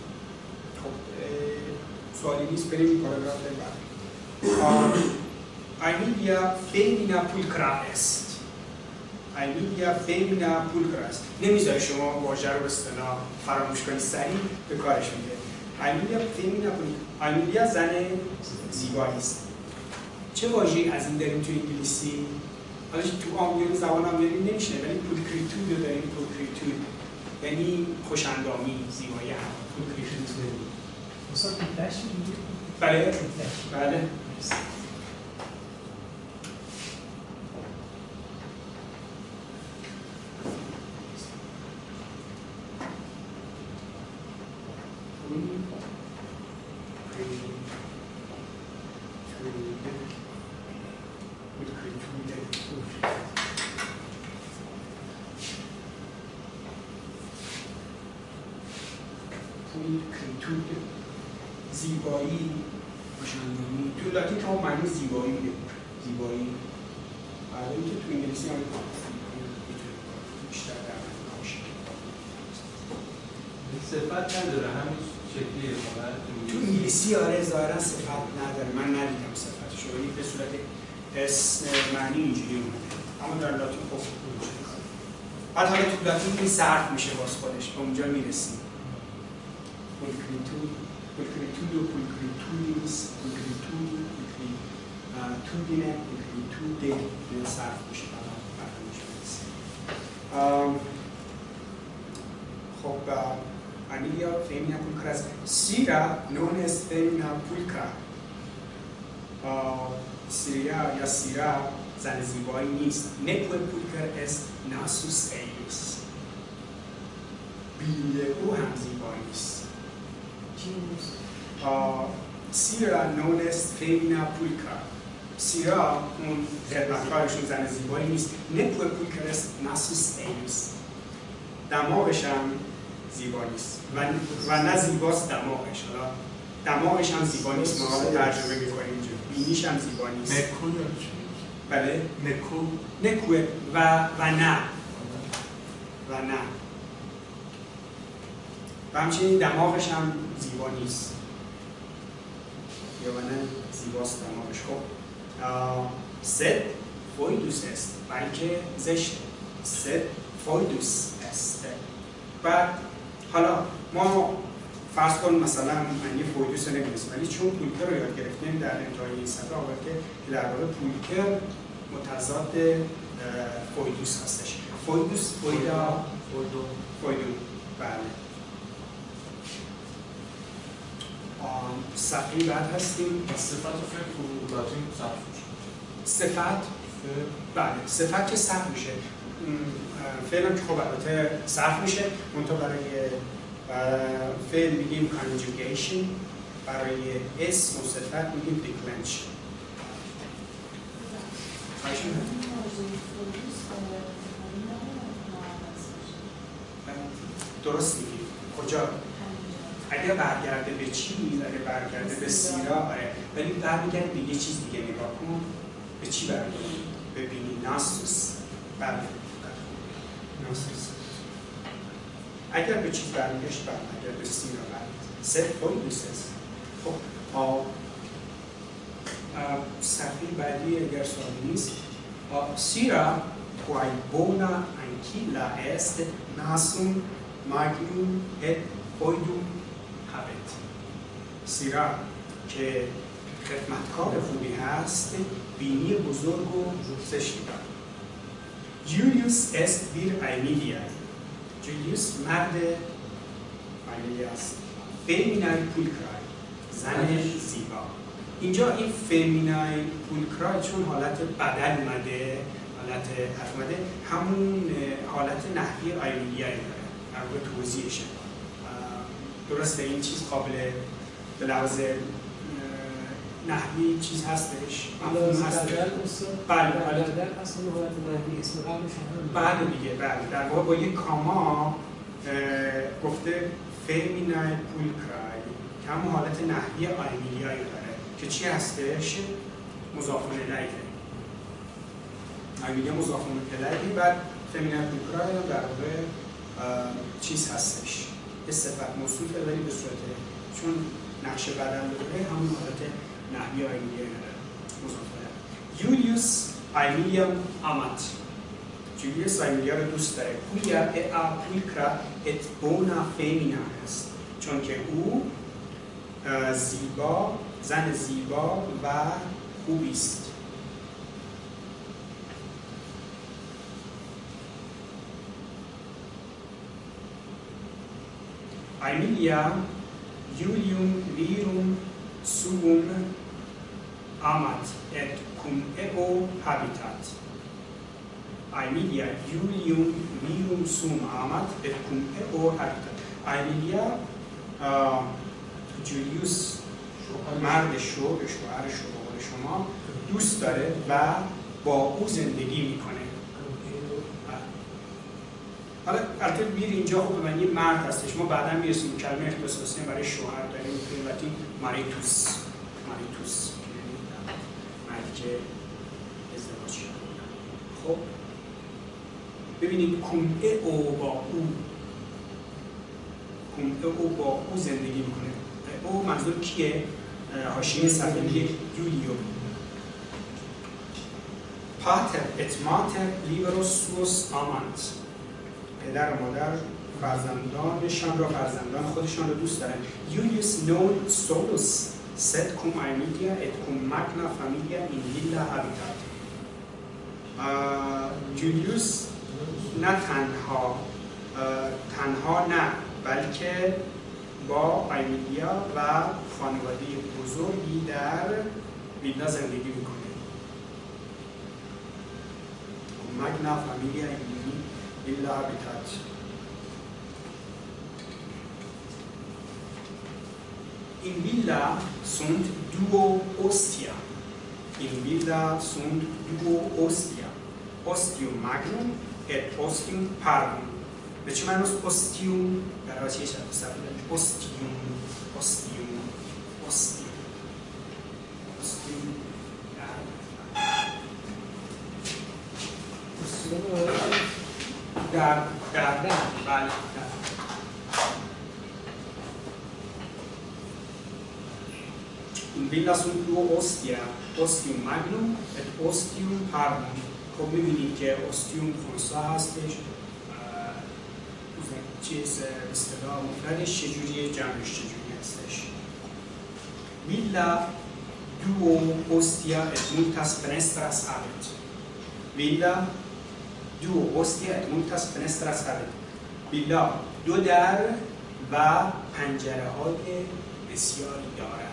سوالی نیست، بریم پاراگراف بعد. ایمیلیا فیمینا پولکرا است. ایمیلیا فیمینا پولکرا است. نمیذاره شما واژه رو به اصطلاح فراموش کنید، سریع به کارش میده. ایمیلیا فیمینا پولکرا. ایمیلیا زن زیبایی است. چه واژه‌ای از این داریم تو انگلیسی؟ حالا تو آمریکایی زبان آمریکایی نمیشه، ولی پولکریتود رو داریم. پولکریتود یعنی خوش‌اندامی، زیبایی هم. پولکریتود. مثلا پولکش میگه؟ بله. بله. زیبایی، خوش‌اندامی. تو لاتین که هم معنی زیبایی میده. زیبایی. برای اینکه تو انگلیسی هم بیشتر در معنی باشه. صفت نداره، همین شکلیه تو انگلیسی آره ظاهرا صفت نداره، من ندیدم صفتشو، ولی به صورت اسم معنی اینجوری اومده، اما در لاتین خب بعد حالا تو لاتین این صرف میشه باز خودش، به اونجا میرسیم. پولکریتودو، پولکریتودیس، پولکریتودو، پولکریتودینه، پولکریتوده، این صرف میشه بعد میشه میرسیم. خب Amelia Femina Pulchra Sira known as Femina Pulchra. سیریا یا سیرا زن زیبایی نیست. نکو پولکر است ناسوس ایوس. بیل او هم زیبایی نیست. سیرا known as Femina Pulchra. سیرا اون خدمتکارشون زن زیبایی نیست. نکو پولکر است ناسوس ایوس. دماغش هم زیبا نیست و نه زیباست دماغش. حالا دماغش هم زیبا نیست، ما حالا ترجمه می‌کنیم اینجا. بینیش هم زیبا نیست. نکو یا چی؟ بله نکوه و نه و همچنین دماغش هم زیبا نیست یا و نه زیباست دماغش. خب سد فویدوس است بلکه زشته. سد فویدوس است. بعد حالا ما فرض کن مثلا معنی فویدوس رو نمی‌دونیم، ولی چون پولکر رو یاد گرفتیم در انتهای این صفحه آورده که در واقع پولکر متضاد فویدوس هستش. فویدوس فویدو بله. صفحه بعد هستیم. صفت و فعل تو لاتین صرف میشه. صفت بله، صفت که صرف میشه، فعل هم که خب البته صرف میشه، منتها برای فعل میگیم conjugation، برای اسم و صفت میگیم declension. درست میگیم. کجا؟ اگر برگرده به چیز، اگر برگرده به سیرا آره، ولی برمیگرده به یه چیز دیگه. نگاه کن به چی برگرده؟ ببینی ناسوس. بله ناسوس. اگر به چیز برمیگشت اگر به سیرا برمیگشت سه فویدوس است. خب صفحه بعدی اگر سوالی نیست. سیرا quai bona ancilla est nasum magnum et foidum habet. سیرا که خدمتکار خوبی هست، بینی بزرگ و زشتی دارد. جولیوس است ویر ایمیلیا. جولیوس مرد ایمیلیا است. فمینای پولکرای، زن زیبا. اینجا این فمینای پولکرای چون حالت بدل اومده، حالت حرف اومده، همون حالت نحوی ایمیلیایی داره. در واقع توضیحشه. درسته این چیز قابل به لحاظ نحوی چیز هستش، مفهوم هستش. بله بدل اصلا حالت نحوی اسم قبلش هم بله دیگه بله. در واقع با یک کاما گفته فمینای پولکرای که همون حالت نحوی ایمیلیایی داره که چی هستش؟ مضاف الیه. ایمیلیا مضاف الیه. بعد فمینای پولکرای در واقع چیز هستش، یه صفت موصوفه ولی به صورت چون نقش بدل داره همون حالت نحوی ایمیلیایی داره، مضاف الیه. یولیوس ایمیلیام آمات. جولیوس ایمیلیا رو دوست داره. پویا ا پولکرا ات بونا فمینا است، چون که او زیبا، زن زیبا و خوبی است. ایمیلیا Julium virum suum amat et cum eo habitat. Aemilia Julium virum suum amat et cum eo habitat. Aemilia جولیوس مرد شوهر شما دوست داره و با او زندگی میکنه. حالا البته بیر اینجا خب به معنی مرد هستش. ما بعدا میرسیم کلمه اختصاصی برای شوهر داریم که لاتین ماریتوس مردی که ازدواج کرده. خب ببینید کم او با او او با او زندگی میکنه. او منظور کیه؟ حاشیه صفحه میگه یولیو. پاتر ات ماتر لیبروس سوس آمانت. پدر و مادر فرزندانشان را، فرزندان خودشان را دوست دارند. یولیوس نون سولوس سد کوم ایمیلیا ات کوم ماگنا فامیلیا این ویلا هابیتات. یولیوس نه تنها نه، بلکه با ایمیلیا و خانواده بزرگی در ویلا زندگی میکنه. ماگنا فامیلیا این ویلا هابیتات. In Villa sunt duo ostia. In Villa sunt duo ostia. Ostium magnum et ostium parvum. به چه معنی است ostium؟ برای چه شد استفاده؟ ostium. در بله. In Villa sunt duo ostia, ostium magnum et ostium parvum. خب می‌بینید که ostium خنثی هستش، چیز به اصطلاح مفردش چجوریه، جمعش چجوری هستش. Villa duo ostia et multas fenestras habet. Villa duo ostia et multas fenestras habet. ویلا دو در و پنجره‌های بسیاری دارد.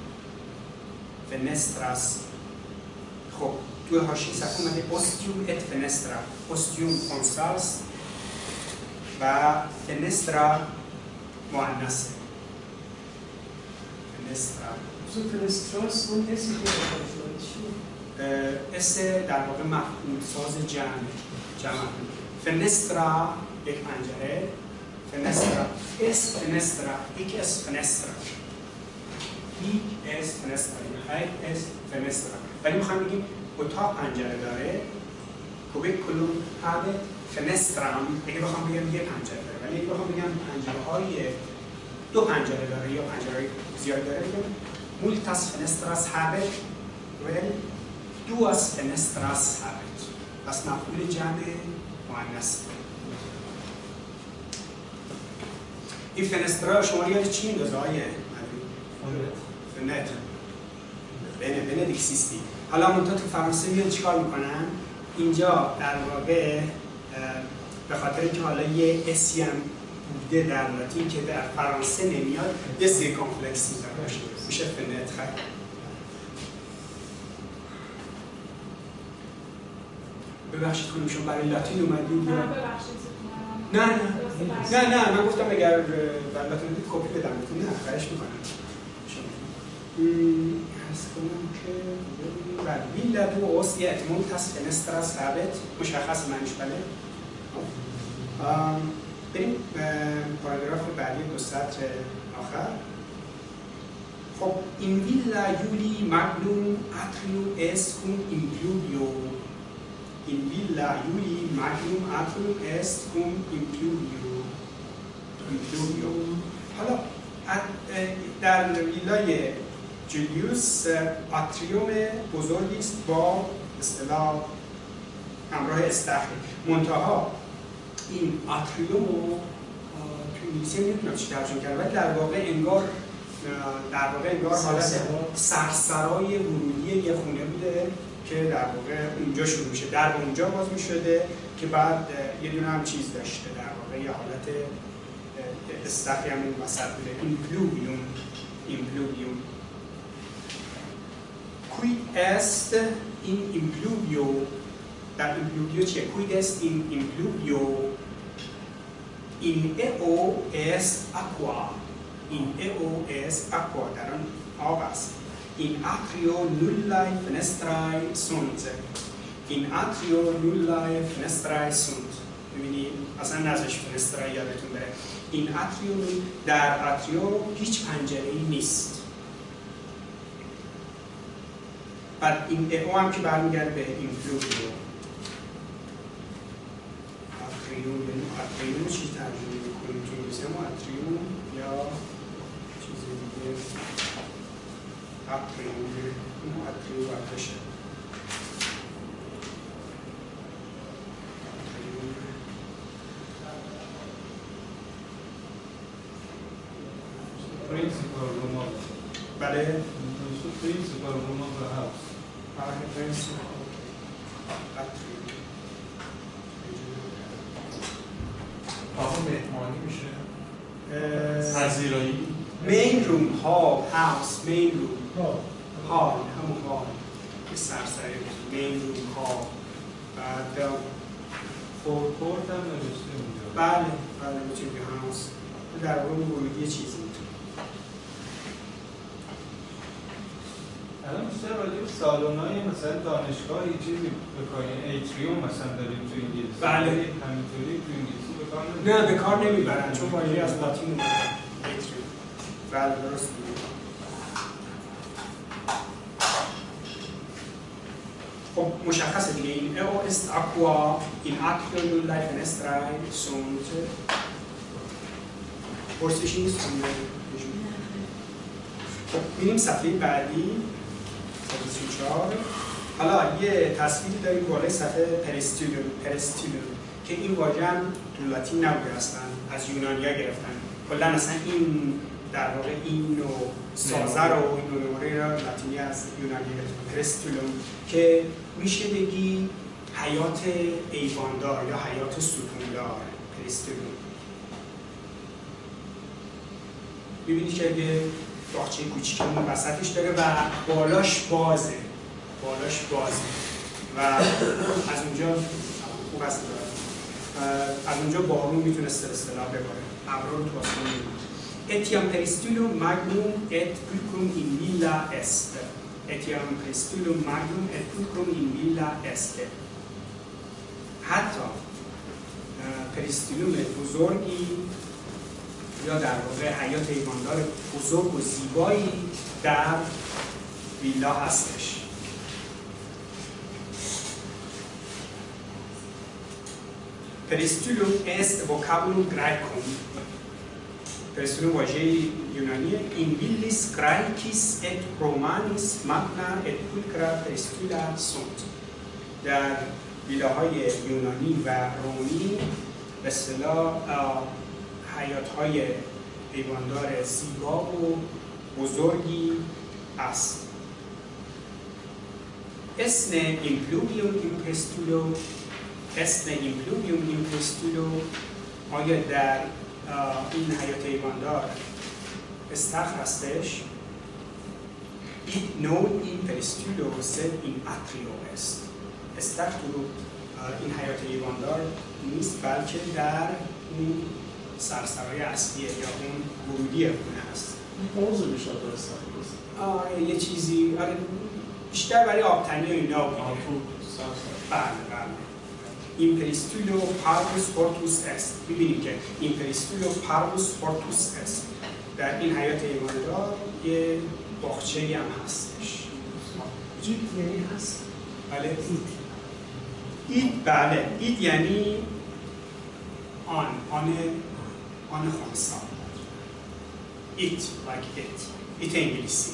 فنستراس. خب توی حاشیه صفحه اومده اوستیوم ات فنسترا. اوستیوم خنثی و فنسترا مؤنثه. فنستراس اون اسی که اس در واقع مفعول ساز جمع. فنسترا یک پنجره، فنسترا اس فنسترا، یک اس فنسترا، یک اس فنسترا، یک اس فنسترا. ولی میخوایم بگیم اتاق پنجره داره. کوبیکولوم هابت فنسترام. اگه بخوام بگم یه پنجره داره، ولی اگه بخوام بگم پنجره‌های دو پنجره داره یا پنجره زیاد داره، بگم مولتاس فنستراس هابت و دوس فنستراس هابت. پس مفعول جمع مؤنث. این فنسترا شما یاد چی میندازه آیه؟ فنت. بندیکسیستی. حالا منتها تو فرانسه میان چیکار میکنن؟ اینجا در واقع به خاطر اینکه حالا یه اسی هم بوده در لاتین که در فرانسه نمیاد، یه سیرکامفلکس میذاره میشه فنت. ببخشید کنیم شما برای لاتین اومدید یا؟ نه من گفتم اگر برای لاتین اومدید کپی بدم بهتون. نه خواهش میکنم. حس کنم که ویلا دو اوسtia et multas fenestras habet. مشخص معنیش بله. بریم پاراگراف بعدی دو سطر آخر. خب این ویلا یولی ماگنوم اتریو است cum impluvio. این ویلا یولی ماگنوم اتریو است cum impluvio. حالا در ویلای جولیوس آتریوم بزرگی است با اصطلاح همراه استخر. منتها این آتریوم رو توی انگلیسی نمیدونم چی ترجمه کرد، ولی در واقع انگار حالت سرسرای ورودی یه خونه بوده که در واقع اونجا شروع میشه، در اونجا باز میشده که بعد یه دونه هم چیز داشته، در واقع یه حالت استخری هم اون وسط بوده. impluvium. Quid est in impluvio. در impluvio چیه؟ Quid est in impluvio. In eo est aqua. In eo est aqua. در آن آب است. In atrio nullae fenestrae sunt. In atrio nullae fenestrae sunt. ببینید اصلا نازش فنسترای یادتون بره. این اتریو، در اتریو هیچ پنجره‌ای نیست. بعد این او هم که برمیگرده به این فلویو. اتریو چی ترجمه میکنه؟ کنیم تو انگلیسی هم اتریوم یا چیزی دیگه اتریوم بشه Principal room of بله principal room of the house. آقا مهمانی میشه پذیرایی مین روم ها هاوس مین روم ها همون ها که سرسری مین روم ها بعد فورکورت هم نوشته اونجا. بله میتونیم که هاوس در واقع ورودی چیزی میتونیم الان بیشتر راجع به سالن‌های مثلا دانشگاهی چیزی بکنین ایتریوم مثلا داریم تو انگلیسی. بله. همینطوری تو انگلیسی به کار نه به کار نمیبرن چون واژه از لاتین اومده ایتریوم. بله درست میگید. خب مشخصه دیگه این او است اقوا این اتریو nulla finestrae sunt پرسشی نیست خب میریم صفحه بعدی 34 حالا یه تصویری داریم بالای صفحه پرستیلوم که این واژه هم تو لاتین نبوده اصلا از یونانیا گرفتن کلا اصلا این در واقع این نوع سازه رو این نوعی را لاتینی از یونانی گرفتن پرستیلوم که میشه بگی حیات ایواندار یا حیات ستوندار پرستیلوم ببینید که اگه باغچه کوچیکمون وسطش داره و بالاش بازه و از اونجا خوب هست از اونجا بارون میتونست اصطلاح بباره ابرا رو تو آسمون میبینید etiam peristulum magnum et pulcrum in villa est etiam peristulum magnum et pulcrum in villa est حتی پرستیلوم بزرگی یا در واقع حیات ایواندار بزرگ و زیبایی در ویلا هستش پرستیلوم est vocabulum graecum پرستیلوم واژه یونانیه in villis graecis et romanis magna et pulchra peristula sunt در ویلاهای یونانی و رومی به اصطلاح حیات‌های ایواندار زیبا و بزرگی است. اسم ایمپلوویوم ایمپلوویوم آیا در این حیات ایواندار استخر هستش؟ non in peristulo sed in atrio est. استخر این حیات ایواندار نیست بلکه در اون سرسرای اصلیه یا اون ورودی خونه هست. حوض میشه درست یه چیزی بیشتر برای آبتنی و اینا بوده. بله. این پریستولو پاربوس فورتوس است. ببینید که این پریستولو پاربوس فورتوس است. در این حیات ایواندار یه باغچه‌ای هم هستش. ایت یعنی هست؟ بله. بله. ایت یعنی آن خونسا it like it انگلیسی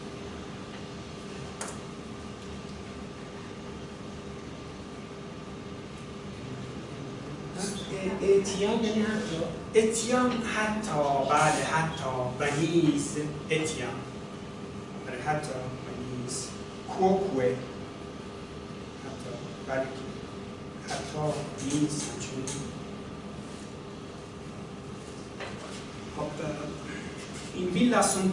اتیام یعنی حتی اتیام حتی بله حتی و نیز اتیام بله حتی و نیز کوکوه حتی بله حتی نیز in villa sunt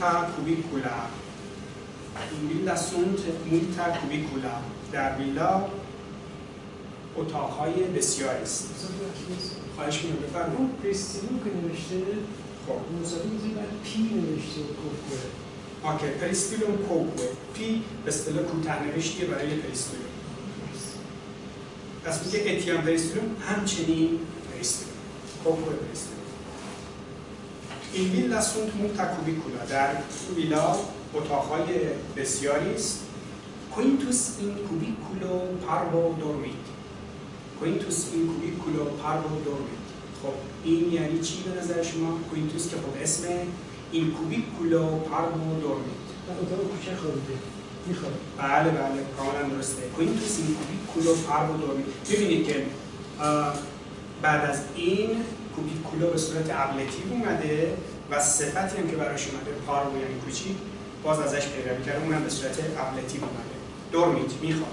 multa cubicula در ویلا اتاق‌های بسیاری است. خواهش می‌کنم بفرمایید. اون پرستیلوم که نوشته خب مساوی می‌ذاری بعد پی نوشته کوکوه. اوکی پرستیلوم کوکوه. پی به اصطلاح کوتاه نوشتیه برای پرستیلوم. پس میگه اتیام پرستیلوم همچنین پرستیلوم. کوکوه پرستیلوم. این ویلا سونت مولتا کوبیکولا در ویلا اتاق‌های بسیاری است. کوینتوس این کوبیکولو پارو دورمیت. خب این یعنی چی به نظر شما؟ کوینتوس که خب اسم این کوبیکولو پارمو دورمیت. اتاق کوچه خوابیده. میخواد. بله کاملا درسته. کوینتوس این کوبیکولو پارمو دورمیت. ببینید که بعد از این کوبیکولو به صورت ابلتیو اومده و صفتی هم که براش اومده پارمو یعنی کوچیک باز ازش پیروی کرده، اونم به صورت ابلتیو اومده. دورمیت میخوابه.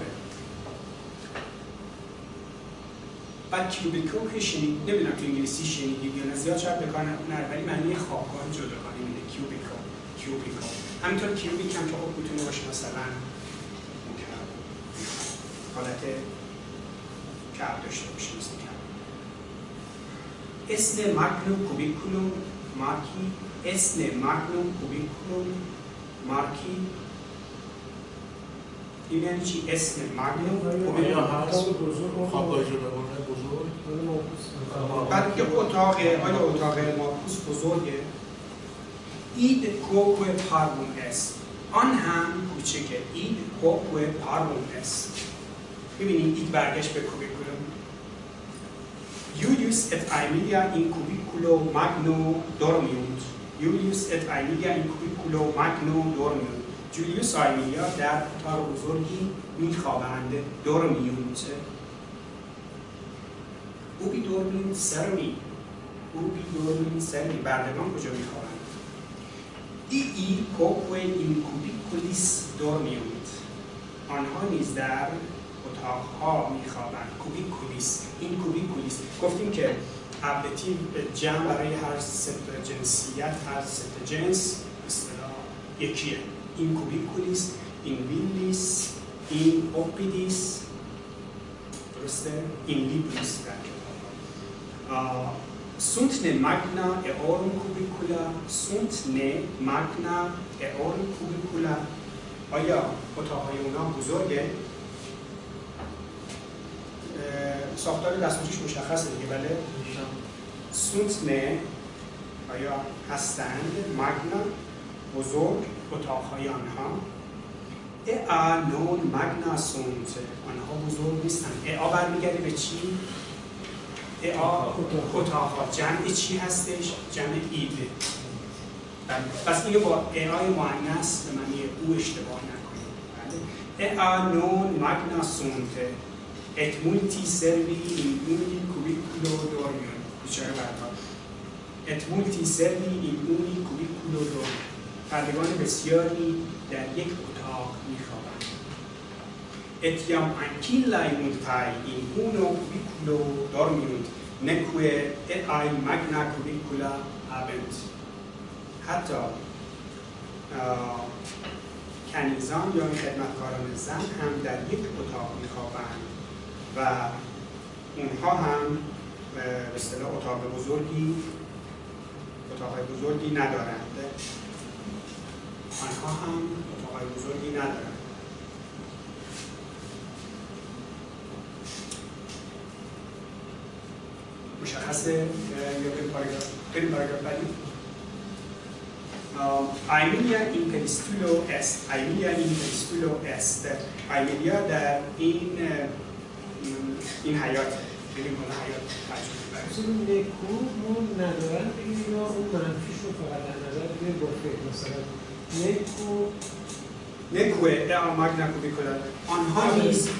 بعد کیوبیکو که شنید، نمیدونم تو انگلیسی شنیدید یا نه، زیاد شاید بکار نره ولی معنی خوابگاه جداگانه میده. کیوبیکو همینطور کیوبیک هم که خب میتونه باشه مثلا حالت کعب داشته باشه مثل کعب. اسم ماگنوم کوبیکولوم مارکی، اسم ماگنوم کوبیکولوم مارکی این یعنی چی؟ اسم ماگنوم کوبیکولوم خوابگاه جداگانه بزرگ. بعد یه اتاق مارکوس بزرگه. اید کوکو پارمون است. آن هم کوچکه. اید کوکو پارمون است. ببینید اید برگشت به کوبیکولوم. Julius et Aemilia in cubiculo magno dormiunt. Julius et Aemilia in cubiculo magno dormiunt. جولیوس و ایمیلیا در اتاق بزرگی میخوابند. dormiunt. Ubi dormiunt servi. Ubi dormiunt servi. بردگان کجا میخوابند؟ ای کوکوه این کوبیکولیس dormiunt. آنها نیز در اتاقها میخوابند. کوبیکولیس. این کوبیکولیس گفتیم که ابلتیو جمع برای هر ست جنسیت، هر ست جنس اصطلاح یکیه. این کوبیکولیس، این ویلیس، این اوپیدیس، درسته؟ این لیبریس در کتاب. Sunt ne magna eorum cubicula, sunt ne magna eorum cubicula. آیا اتاقهای اونا بزرگه؟ ساختار دستمزدش مشخصه دیگه بله؟ sunt ne آیا هستند؟ magna بزرگ اتاقهای آنها. ea non magna sunt آنها بزرگ نیستند. ea برمیگرده به چی؟ اتاقها جمع چی هستش؟ جمع ایده. پس اینو با ای مؤنث به معنی او اشتباه نکنید. ea non magna sunt et multi servi in uni cubiculo dormiunt. بیچاره برها. et multi servi in uni cubiculo dormiunt. پردگان بسیاری در یک اتاق میخوابند. etiam ancillae multae in uno cubiculo dormiunt, neque eae magna cubicula habent. حتی کنیزان یا خدمتکاران زن هم در یک اتاق میخوابند و اونها هم به اصطلاح اتاقهای بزرگی ندارند. آنها هم اتاقهای بزرگی ندارند. مشخصه یا بریم پاراگراف بعدی. Aemilia in peristulo est. Aemilia in peristulo est. Aemilia در این حیات. بریم بالا حیات ترجمه بریم. مثلا نکو ما ندارن بگیم یا اون منفیش رو فقط در نظر بگیم با فکر مثلا نکوه ea magna cubicula. آنها نیست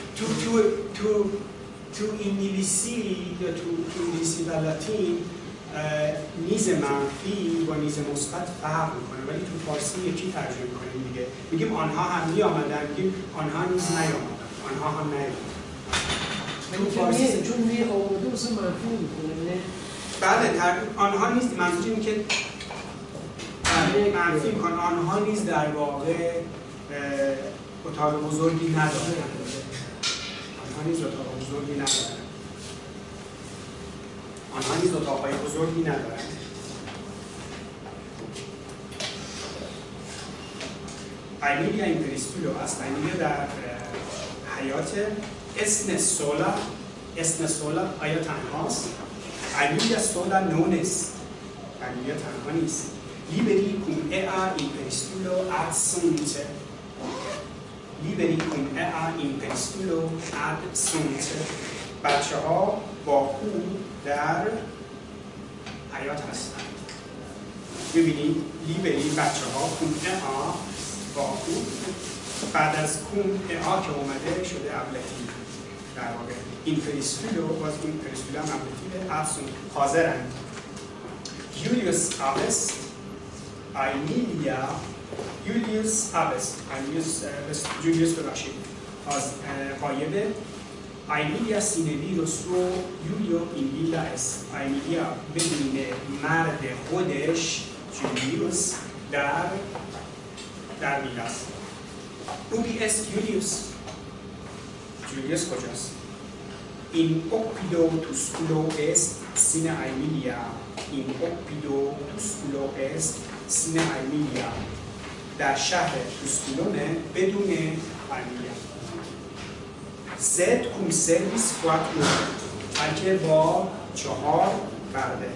تو انگلیسی یا تو انگلیسی و لاتین نیز منفی با نیز مثبت فرق میکنه ولی تو فارسی یکی ترجمه میکنیم دیگه. میگیم آنها هم میامدن، میگیم آنها نیز نیامدن. آنها هم نیامدن. تو فارسی چون می آمده مثلا منفی میکنه. بله آنها نیز منفی اینه که منفی میکنه. آنها نیز در واقع اتاق بزرگی ندارن. آنها نیز اتاق بزرگی ندارن. آنها نیز اتاقهای بزرگی ندارن. ایمیلیا این پریستولو است. ایمیلیا در حیات اسم سولا آیا تنهاست؟ ایمیلیا سولا نونست. ایمیلیا تنها نیست. لیبری کم ea این پریستولو اد سونته. لیبری کم ea این پریستولو اد سونته. بچه ها با او در حیات هستن. ببینید لیبری بچه ها کون آ با کون بعد از کون آ که اومده شده ابلتی در واقع این پریستولو باز این پریستولو هم ابلتیه افسون حاضرند. یولیوس آبست ایمیلیا یولیوس آبست جولیوس ببخشید از قایبه ایمیلیا سینویروس رو یولیو این ویلا است. ایمیلیا بدون مرد خودش جولیوس در ویلاست. اوبی است یولیوس. جولیوس کجاست؟ این اوپیدو توسکولو است سین ایمیلیا. این اوپیدو توسکولو است سین ایمیلیا. در شهر توسکولونه بدون ایمیلیا. سد کم سرویس کواترو بلکه با 4 برده.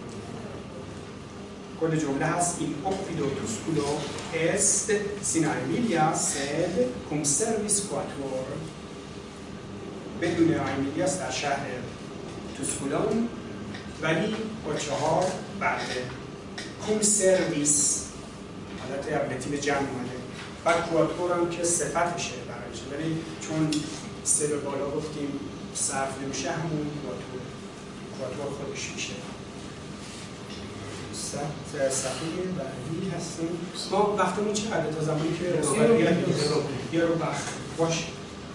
کل جمله هست این اوپیدو توسکولو است سین ایمیلیا سد کم سرویس کواترو بدون ایمیلیا است در شهر توسکولون ولی با 4 برده. کم سرویس حالت ابلتیو جمع اومده بعد کواترو هم که صفتشه برایش ولی چون سه به بالا گفتیم صرف نمیشه همون کواترو خودش میشه. صفحه بعدی هستیم. ما وقتمون چقدر تا زمانی که یه رو باشه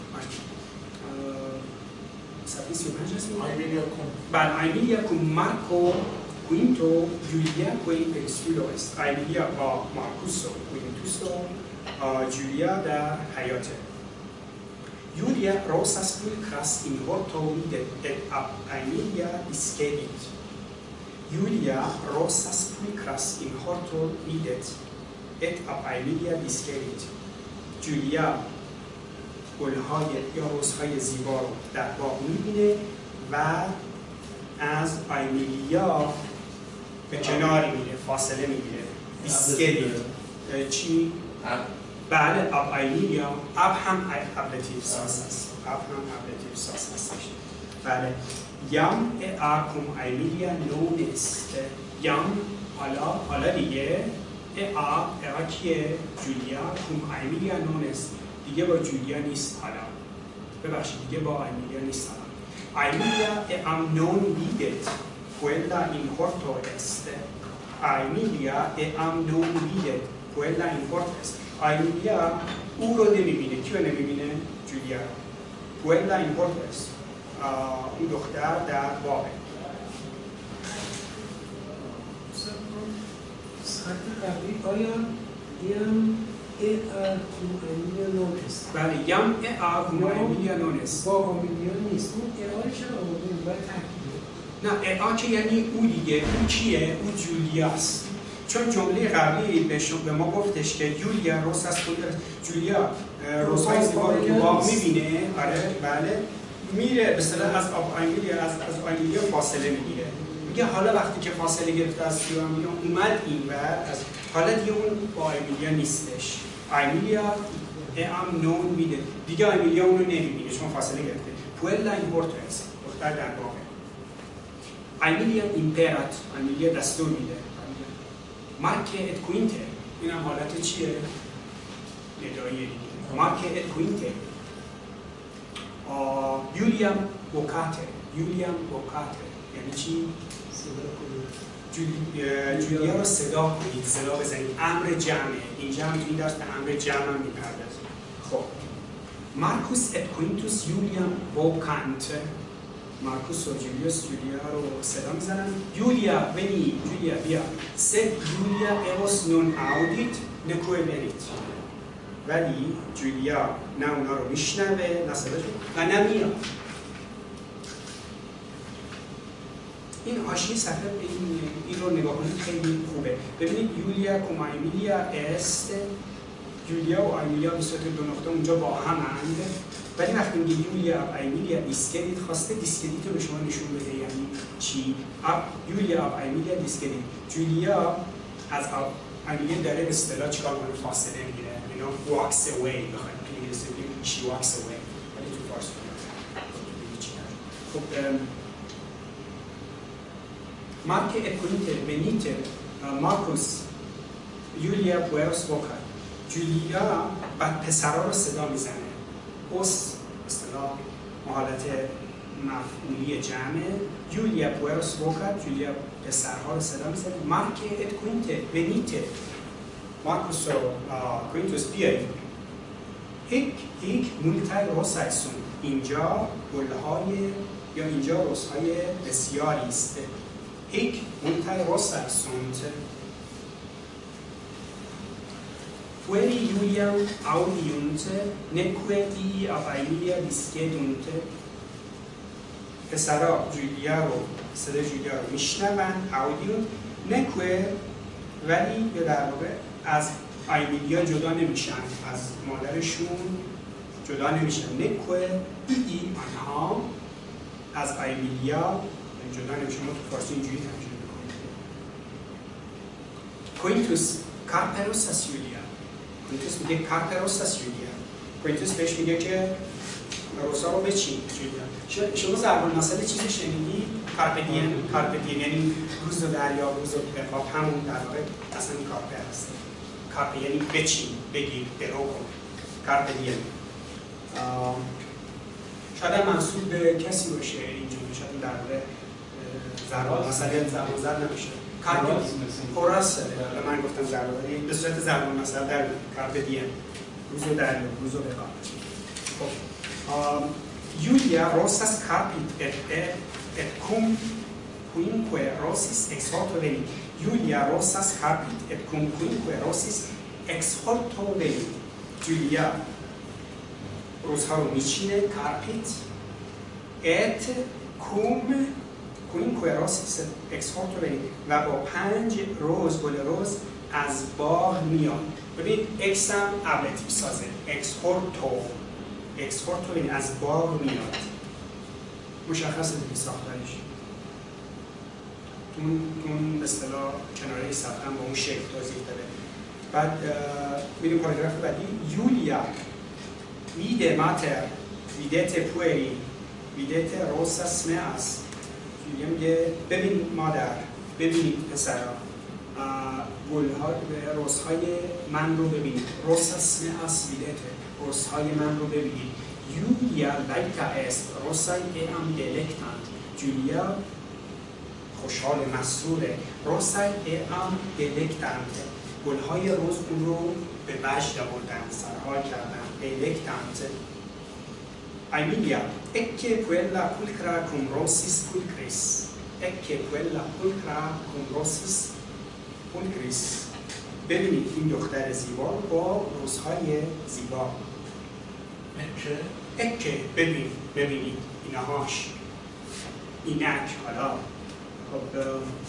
صفحه 35 هستیم. بله ایمیلیا کن مارکو کوینتو جولیا کوین پریستولو است. ایمیلیا با مارکوسو کوینتوسو جولیا در حیاته. Julia rosas pulcras in horto videt et ab Aemilia discedit. Julia rosas pulcras in horto videt et ab Aemilia discedit. جولیا گل‌های یا رزهای زیبا رو در باغ می‌بینه و از ایمیلیا به کنار میره، فاصله میگیره. دیسکدیت چی؟ بله اب ایمیلیا اب هم ابلتیو ساس است. اب هم ابلتیو ساس هستش. بله یم اکم ایمیلیا نون است. یم حالا دیگه ا کیه جولیا کم ایمیلیا نون است. دیگه با جولیا نیست حالا. ببخشید دیگه با ایمیلیا نیست حالا. ایمیلیا ام نون ویدت quella in corto est. ایمیلیا ام نون ویدت quella in corto est. ایمیلیا او رو نمیبینه. کیو نمیبینه؟ جولیا. quella in corto est. اون دختر در باغه. ساعت قبلی آیا یم ایمیلیا نون است؟ بله یم ایمیلیا نون است. با ایمیلیا نیست. اون ای چرا آوردیم باید تحکیل؟ نه ای که یعنی او دیگه. او کیه؟ او جولیاست. چون جمله قبلی به ما گفتش که جولیا روساس جولیا روزهای زیبا رو تو باغ میبینه. آره بله میره به اصطلاح از ایمیلیا فاصله میگیره. میگه حالا وقتی که فاصله گرفته از ایمیلیا اومد اینور از حالا دیگه اون با ایمیلیا نیستش. ایمیلیا ام نون میده دیگه. ایمیلیا اونو نمیبینه چون فاصله گرفته. پوئلا این پورتوس دختر در باغه. ایمیلیا ایمپرات ایمیلیا دستور میده. مارکه ات کوینته این هم حالت چیه؟ نداییه دیگه. مارکه ات کوینته. یولیام بوکاته. یولیام بوکاته یعنی چی؟ جولیا رو صدا کنید. صدا بزنید. امر جمعه. این جمع این درس به امر جمع هم میپردازه. خب مارکوس ات کوینتوس یولیام بوکانته. مارکوس و جولیوس جولیا رو صدا میزنن. جولیا بنی جولیا بیا. سد جولیا ایوس نون اودیت نکوه برید. ولی جولیا نه اونا رو میشنوه نه صداشون و نه میاد. این حاشیه صفحه این رو نگاه کنید خیلی خوبه. ببینید یولیا کم ایمیلیا است. جولیا و ایمیلیا به صورت دو نقطه اونجا با هم هستند. ولی وقتی میگه یولیا اب ایمیلیا دیسکدیت خواسته دیسکدیت رو به شما نشون بده یعنی چی؟ یولیا اب ایمیلیا دیسکدیت. جولیا از اب ایمیلیا داره به اصطلاح چیکار کنه؟ فاصله میگیره. اینا walks away بخوایم تو انگلیسی بگیم she walks away. ولی تو فارسی خب مارک اکوینت بنیت مارکوس یولیا بوئروس ووکا. جولیا بعد پسرها رو صدا میزنه. اوس اصطلاح حالت مفعولی جمعه. یولیا بوئروس ووکا، جولیا پسرها رو صدا میزنه. مارک اکوینت بنیت مارکوس و کوینتوس بیایید. هیک مولتای روسایسون، اینجا گلهای یا اینجا روزهای بسیاری است. هیک مولتای روسایسون fuori Julian audiunt neque di Aemilia discedunt. پسرا جولیا رو صدای جولیا رو میشنوند. آودیون نکوه ولی یا در واقع از ایمیلیا جدا نمیشن، از مادرشون جدا نمیشن. نکوه ای آنها از ایمیلیا جدا نمیشن. ما تو فارسی اینجوری ترجمه میکنیم. کوینتوس کارپروساس یولیا. کوینتوس میگه کارپروساس یولیا. کوینتوس بهش میگه که روسا رو بچین جولیا. شما ضرب المثل چیزی شنیدی؟ کارپه دیم یعنی روز و دریا، روز و بخواب، همون در واقع اصلا این کارپه هست. کارپه یعنی بچین، بگیر، درو کن. کارپه دیم. شاید منصوب به کسی باشه اینجوری، شاید در واقع ضرب المثل زبان نمیشه. کارپه دیم. هوراس به من گفتن ضرب المثل، به صورت ضرب المثل در کارپه دیم. روز و دریا، روز و بخواب. Julia rosas carpit et cum quinque rosis exhorto venit. Julia rosas carpit et cum quinque rosis exhorto venit. Julia روزها رو میچینه. کارپیت et cum quinque rosis exhorto venit و با 5 روز گل روز از باغ میاد. ببین اکس هم ابلت میسازه. اکسپورتو این از باغ میاد. مشخصه دیگه ساختارش. اون به اصطلاح کناره صفحه هم با اون شکل توضیح داده. بعد میریم پاراگراف بعدی. یولیا ویده ماتر ویدت پوری ویدت روساس مئاس. یولیا میگه ببین مادر، ببینید پسرا، گل‌ها روزهای من رو ببینید. روساس مئاس ویدت، روزهای من رو ببینید. یولیا لایکا است روسای ام دلکتاند. جولیا خوشحال مسروره. روسای ام دلکتاند، گل‌های روز اون رو به وجد آوردن، سرحال کردن. دلکتاند. ایمیلیا اکه پوئلا پولکرا کم روسیس پولکریس. اکه پوئلا پولکرا کم روسیس پولکریس. ببینید این دختر زیبا با روزهای زیبا. اکه ببینید اینهاش، اینک. حالا خب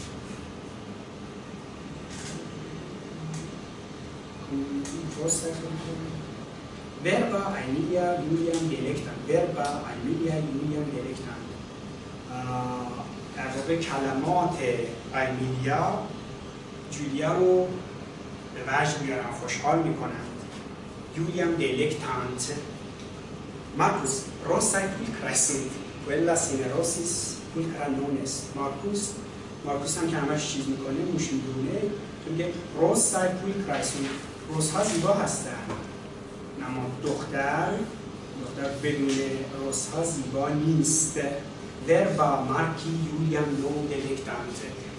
verba Aemilia Julian dialectam. verba Aemilia Julian dialectam. در واقع کلمات ایمیلیا جولیا رو به وجد میارن، خوشحال میکنن. یولیم دیلکتانت. مارکوس روسای پولکرسند quella sinerosis pulcra non est. مارکوس هم که همش چیز میکنه، موش میدونه، میگه روسای پولکرسند، روزها زیبا هستن. اما دختر بدون روزها زیبا نیست. verba marci Julian non delectant.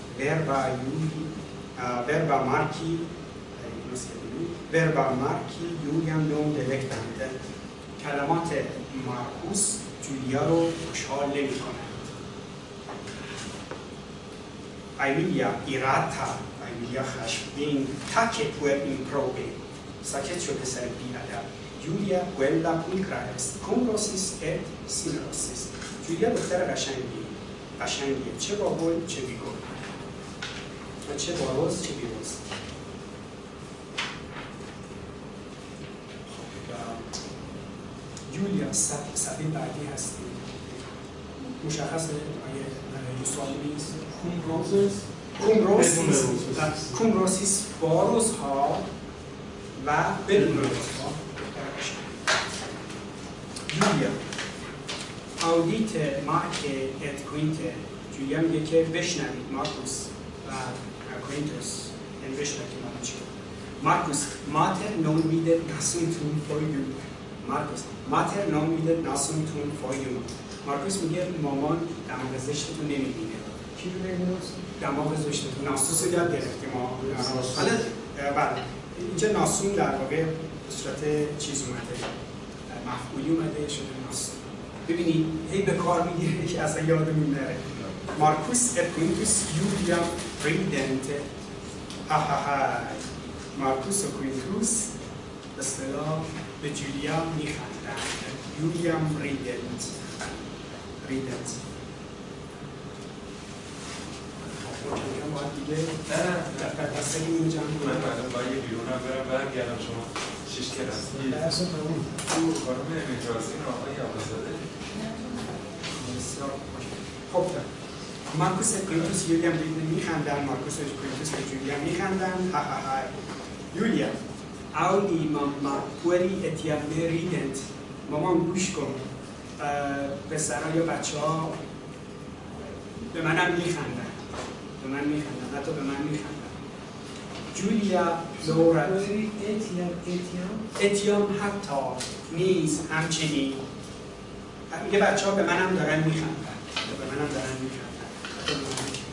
verba marci Julian non delectant. کلمات مارکوس جولیا رو خوشحال نمی‌کنند. ایمیلیا ایراتا، ایمیلیا خشمگین. تاکه پوئر این پروبه، ساکت شده سر بی‌ادب. جولیا quella pulcra est cum rosis et sin rosis. جولیا دختر قشنگیه، چه با گل چه بی گل، چه با روز چه بی روز. جولیا صفحه بعدی هستیم. مشخصه یه سوالی نیست. کوم روسیس با روزها و بدون روزها. جولیا Audite Marche et Quinte. جولیا میگه که بشنوید مارکوس و کوینتوس، یعنی بشنوید که من چی مارکوس ماتر نون میده ناسونتون فایو. مارکوس ماتر نون میده ناسونتون فایو. مارکوس میگه مامان دماغ زشتتون نمیبینه. کی رو نمی‌دونست؟ دماغ زشتتون ناسوس رو یاد گرفتیم ما. حالا بله اینجا ناسون در واقع به صورت چیز اومده، مفعولی اومده شده ناسون. ببینید هی به کار میگیره که اصلا یادمون نره. مارکوس کوینتوس یولیا ریدنت. ها ها ها. مارکوس و کوینتوس به اصطلاح به جولیا میخندن. یولیام ریدنت. باید دیگه دسته این جمع من بعدا باید یه بیرون هم برم برگردم. شما 6 کلاس درس تموم خانم امین‌جازی رو آقای آقازاده. خب مارکوس کوینتوس یولیا میخندن. مارکوس کوینتوس به جولیا میخندن. ها ها ها. یولیا اولی ماما پوری اتیابه ریدنت. مامان گوش کن، پسرها یا بچه ها به منم میخندن، به من میخندن، حتی به من میخندن. جولیا لورا اتیام حتی نیز همچنین. میگه بچه ها به منم دارن میخندن، به منم دارن میخندن، حتی به من میخندن.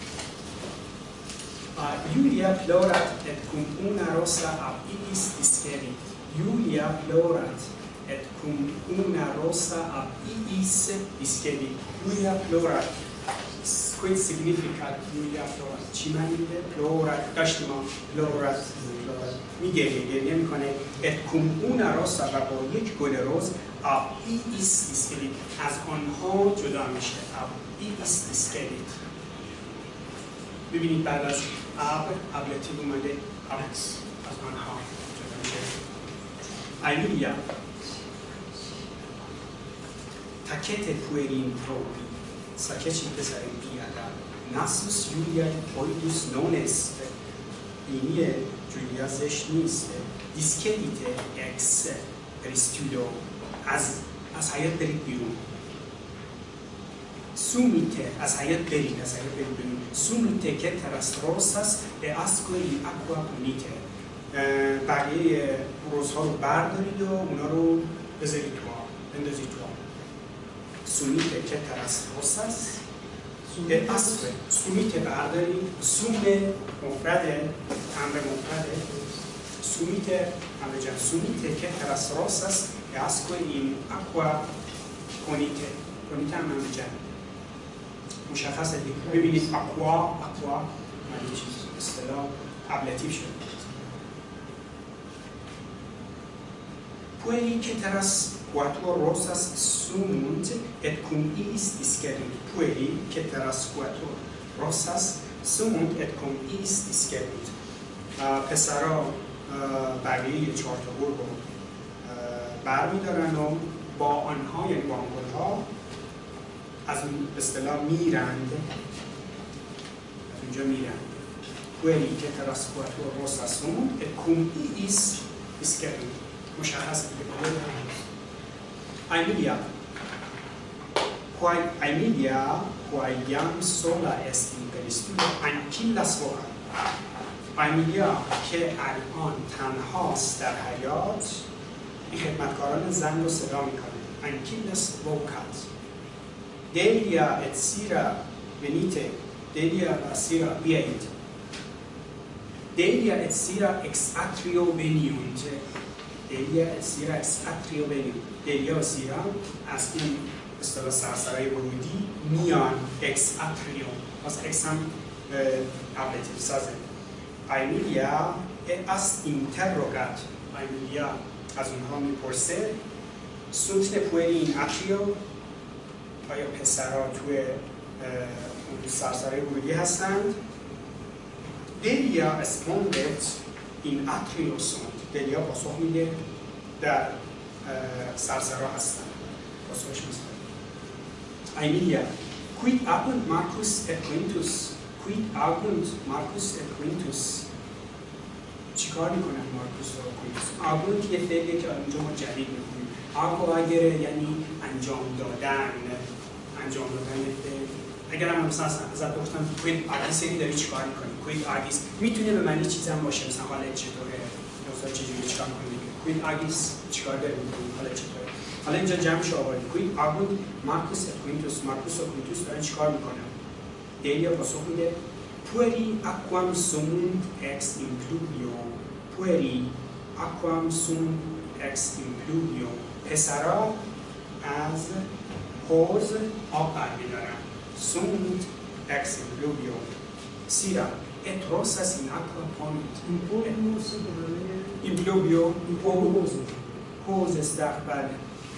Julia plorat et cum una rosa ab iis discerit. Julia plorat et cum una rosa ab iis discerit. Julia plorat. Quid significat Julia plorat? چی معنی میده؟ plorat داشتیم ما plorat میگه گریه میکنه. et cum una rosa و با یک گل رز ab iis discerit. از آنها جدا میشه. ab iis discerit. ببینید بعد از ابلتیو اومده از آنها جدا میشه. ایولیا تکت پوئرین پروبی ساکچی پسرین بیادر ناسوس یولیا پویدوس نونست. اینی جولیا زشت نیست. دیسکلیته اکس پریستودو از حیات برید بیرون. سومیته از حیات برید بیرون. سومیته که ترستروساس به اسکو این اکوا پونیته. بقیه روزها رو بردارید و اونا رو بذارید تو آب، بندازید تو آب. سومیته که ترستروساس به اسکو. سومیته بردارید. سوم مفرده، امر مفرده. سومیته امر جمع. سومیته که ترستروساس به اسکو این اکوا پونیته. پونیته هم امر جمع. مشخصه دیگه. ببینید اقوا معنی چیز اصطلاح ابلتیو شد. پولی که ترس quattro rosas sumunt et cum iis discerit. پولی که ترس quattro rosas sumunt et cum iis discerit. پسرا بقیه 4 تا گل رو برمی‌دارن و با آنها یعنی با آن گل‌ها از اون اصطلاح میرند، از اونجا میرند. پولی که ترس quattro rosas sumunt et cum iis discerit. مشخص بکنه. Aemilia quaiam sola est in peristudo ancillas vocat. Aemilia که الان تنهاست در حیات این خدمتکاران زن رو صدا میکنه. ancillas vocat. Delia et Sira venite. Delia و سیرا بیایید. Delia et Sira ex atrio veniunt. دلیا و سیرا از اتریو بینیم. دلیا و سیرا از این اصطلاح سرسرای ورودی میان اکس اتریو. از اکس هم ابلتیو سازه. ایمیلیا از اینتروگات. ایمیلیا از اونها میپرسه سوتن پوئرین اتریو. آیا پسرها توی سرسرای ورودی هستند؟ دلیا اسپوندت این اتریو سوند. دلیا پاسخ میده در سرسرا هستن. پاسخش میزنه. ایمیلیا quid agunt Marcus et Quintus. quid agunt Marcus et Quintus. چیکار میکنن مارکوس و کوینتوس؟ agunt یه فعلیه که اینجا ما جدید میکنیم. aguagere یعنی انجام دادن. انجام دادن یه فعل اگر هم مثلا ازت گفتم کوید آگیس داری چیکار می‌کنی؟ کوید آگیس میتونه به معنی چیزی هم باشه، مثلا حالت چطوره؟ مثلا چجوری چیکار می‌کنی؟ کوید آگیس چیکار داری می‌کنی؟ حالت چطوره؟ حالا اینجا جمعش آوردی. کوید آگوت مارکوس کوینتوس، مارکوس و کوینتوس دارن چیکار می‌کنن؟ دیلیا پاسخ میده pueri aquam sunt ex impluvio pueri aquam sunt ex impluvio پسرا از حوض آب برمی‌دارن sunt ex impluvio sira etrosas in aqua ponunt impluvio حوض استقبال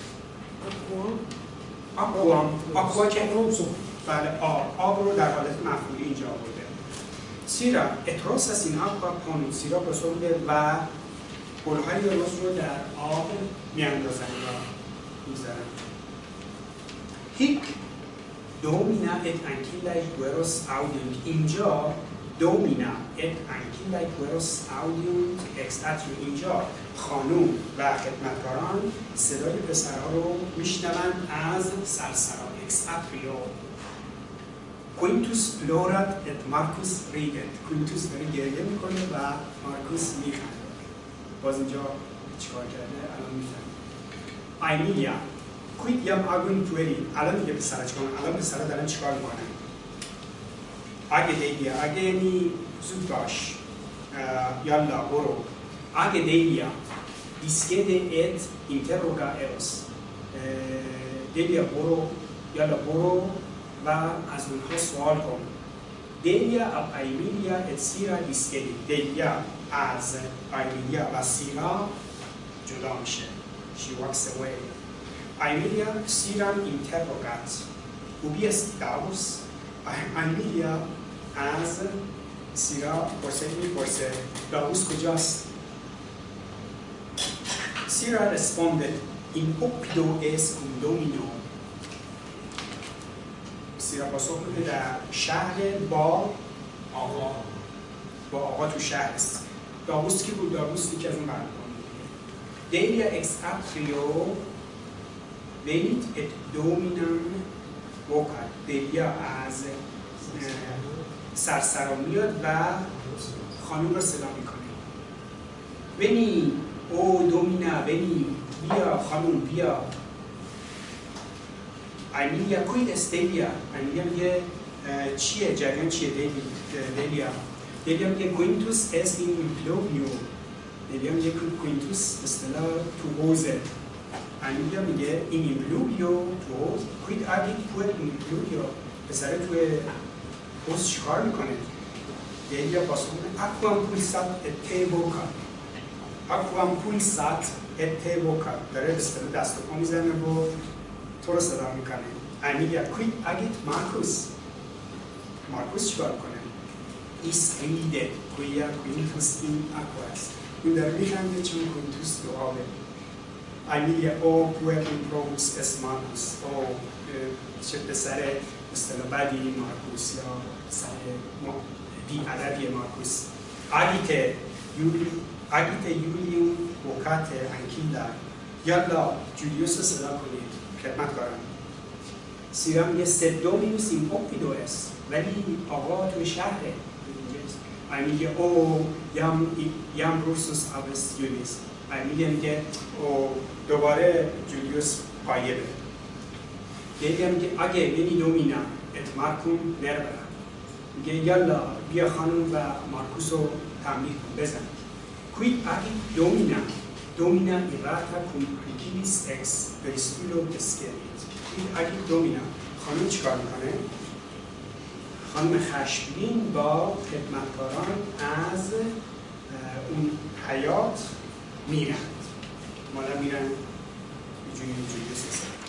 aqua که بله آب رو در حالت مفعولی اینجا آورده. سیرا اتروسس این آقا پانوت سیرا پاسخ میده و گل‌های رز رو در آب میاندازن یا میذارن. هیک دومینا ات انکیلای گوروس آودیونت اینجا دومینا ات انکیلای گوروس آودیونت اکستاتیو اینجا خانوم و خدمتکاران صدای پسرها رو میشنوند از سرسرا اکستاتیو. کوینتوس لورد ات مارکوس ریگت کوینتوس داره گریه میکنه و مارکوس میخنده. باز اینجا چیکار کرده؟ الان میفهمیم. ایمیلیا کوید یم آگون پوری الان دیگه پسرها چیکار میکنن؟ الان پسرها دارن چیکار میکنن؟ اگه دیگه اگه یعنی زود باش یالا برو اگه دیگه دیسکده ات اینتروگا ایروس دیگه برو یالا برو و از اونها سوال کن. دیلیا اب ایمیلیا ات سیرا دیسکدی دیلیا از ایمیلیا و سیرا جدا میشه. She walks away. ایمیلیا سیرا اینتروگات ubi estaus ایمیلیا از سیرا میپرسه داووس کجاست؟ سیرا responded in oppido es condomino سیرا پاسخ میده در شهر با آقا تو شهر است. داووس کی بود؟ داووس یکی از اون مردمان بود. دیلیا اکس اتریو ونیت ات دومینم وکر دیلیا از سرسرا میاد و خانوم رو صدا میکنه. ونی او دومینا ونی بیا خانوم بیا. ایمیلیا کوید است دیلیا ایمیلیا میگه چیه جریان چیه دیلیا میگه کوینتوس اس این ایمپلوویو دیلیا میگه کوینتوس اصطلاح تو حوزه ایمیلیا میگه این ایمپلوویو تو حوز کوید اگه پول ایمپلوویو پسره توی حوز چیکار میکنه دیلیا پاسخ میده اکوام پولسات ته بوکا اکوام پولسات ته بوکا داره اصطلاح دست و پا میزنه و تو رو صدا میکنه. ایمیلیا کوید اگیت مارکوس چیکار کنه؟ ایسکریده کویا کوینتوس این اکواس اون داره میخنده چون کوینتوس تو آبه. ایمیلیا او پویت این پرووس اس مارکوس او چه پسر اصطلاح بدی مارکوس یا پسر بی عددی مارکوس. اگیت یولیون وکات انکیلا یالا جولیوس رو صدا کنید خدمت کارم. سیرا میگه سدومینوس این اوپیدو است ولی آقا توی شهره. ایمیلیا او یم روسوس آبس جولیوس ایمیلیا میگه او دوباره جولیوس پایه بده. دیلیا میگه اگه بینی دومینا ات مارکوم نربرا میگه یالا بیا خانم و مارکوس رو تعمیر بزن. کوید اگه دومینا ایراتا کمپلیکیلیس اکس بریستولو بسکریت کوید اگه دومینا خانم چیکار میکنه؟ خانم خشمگین با خدمتکاران از اون حیات میرند. مالا میرن یه جوری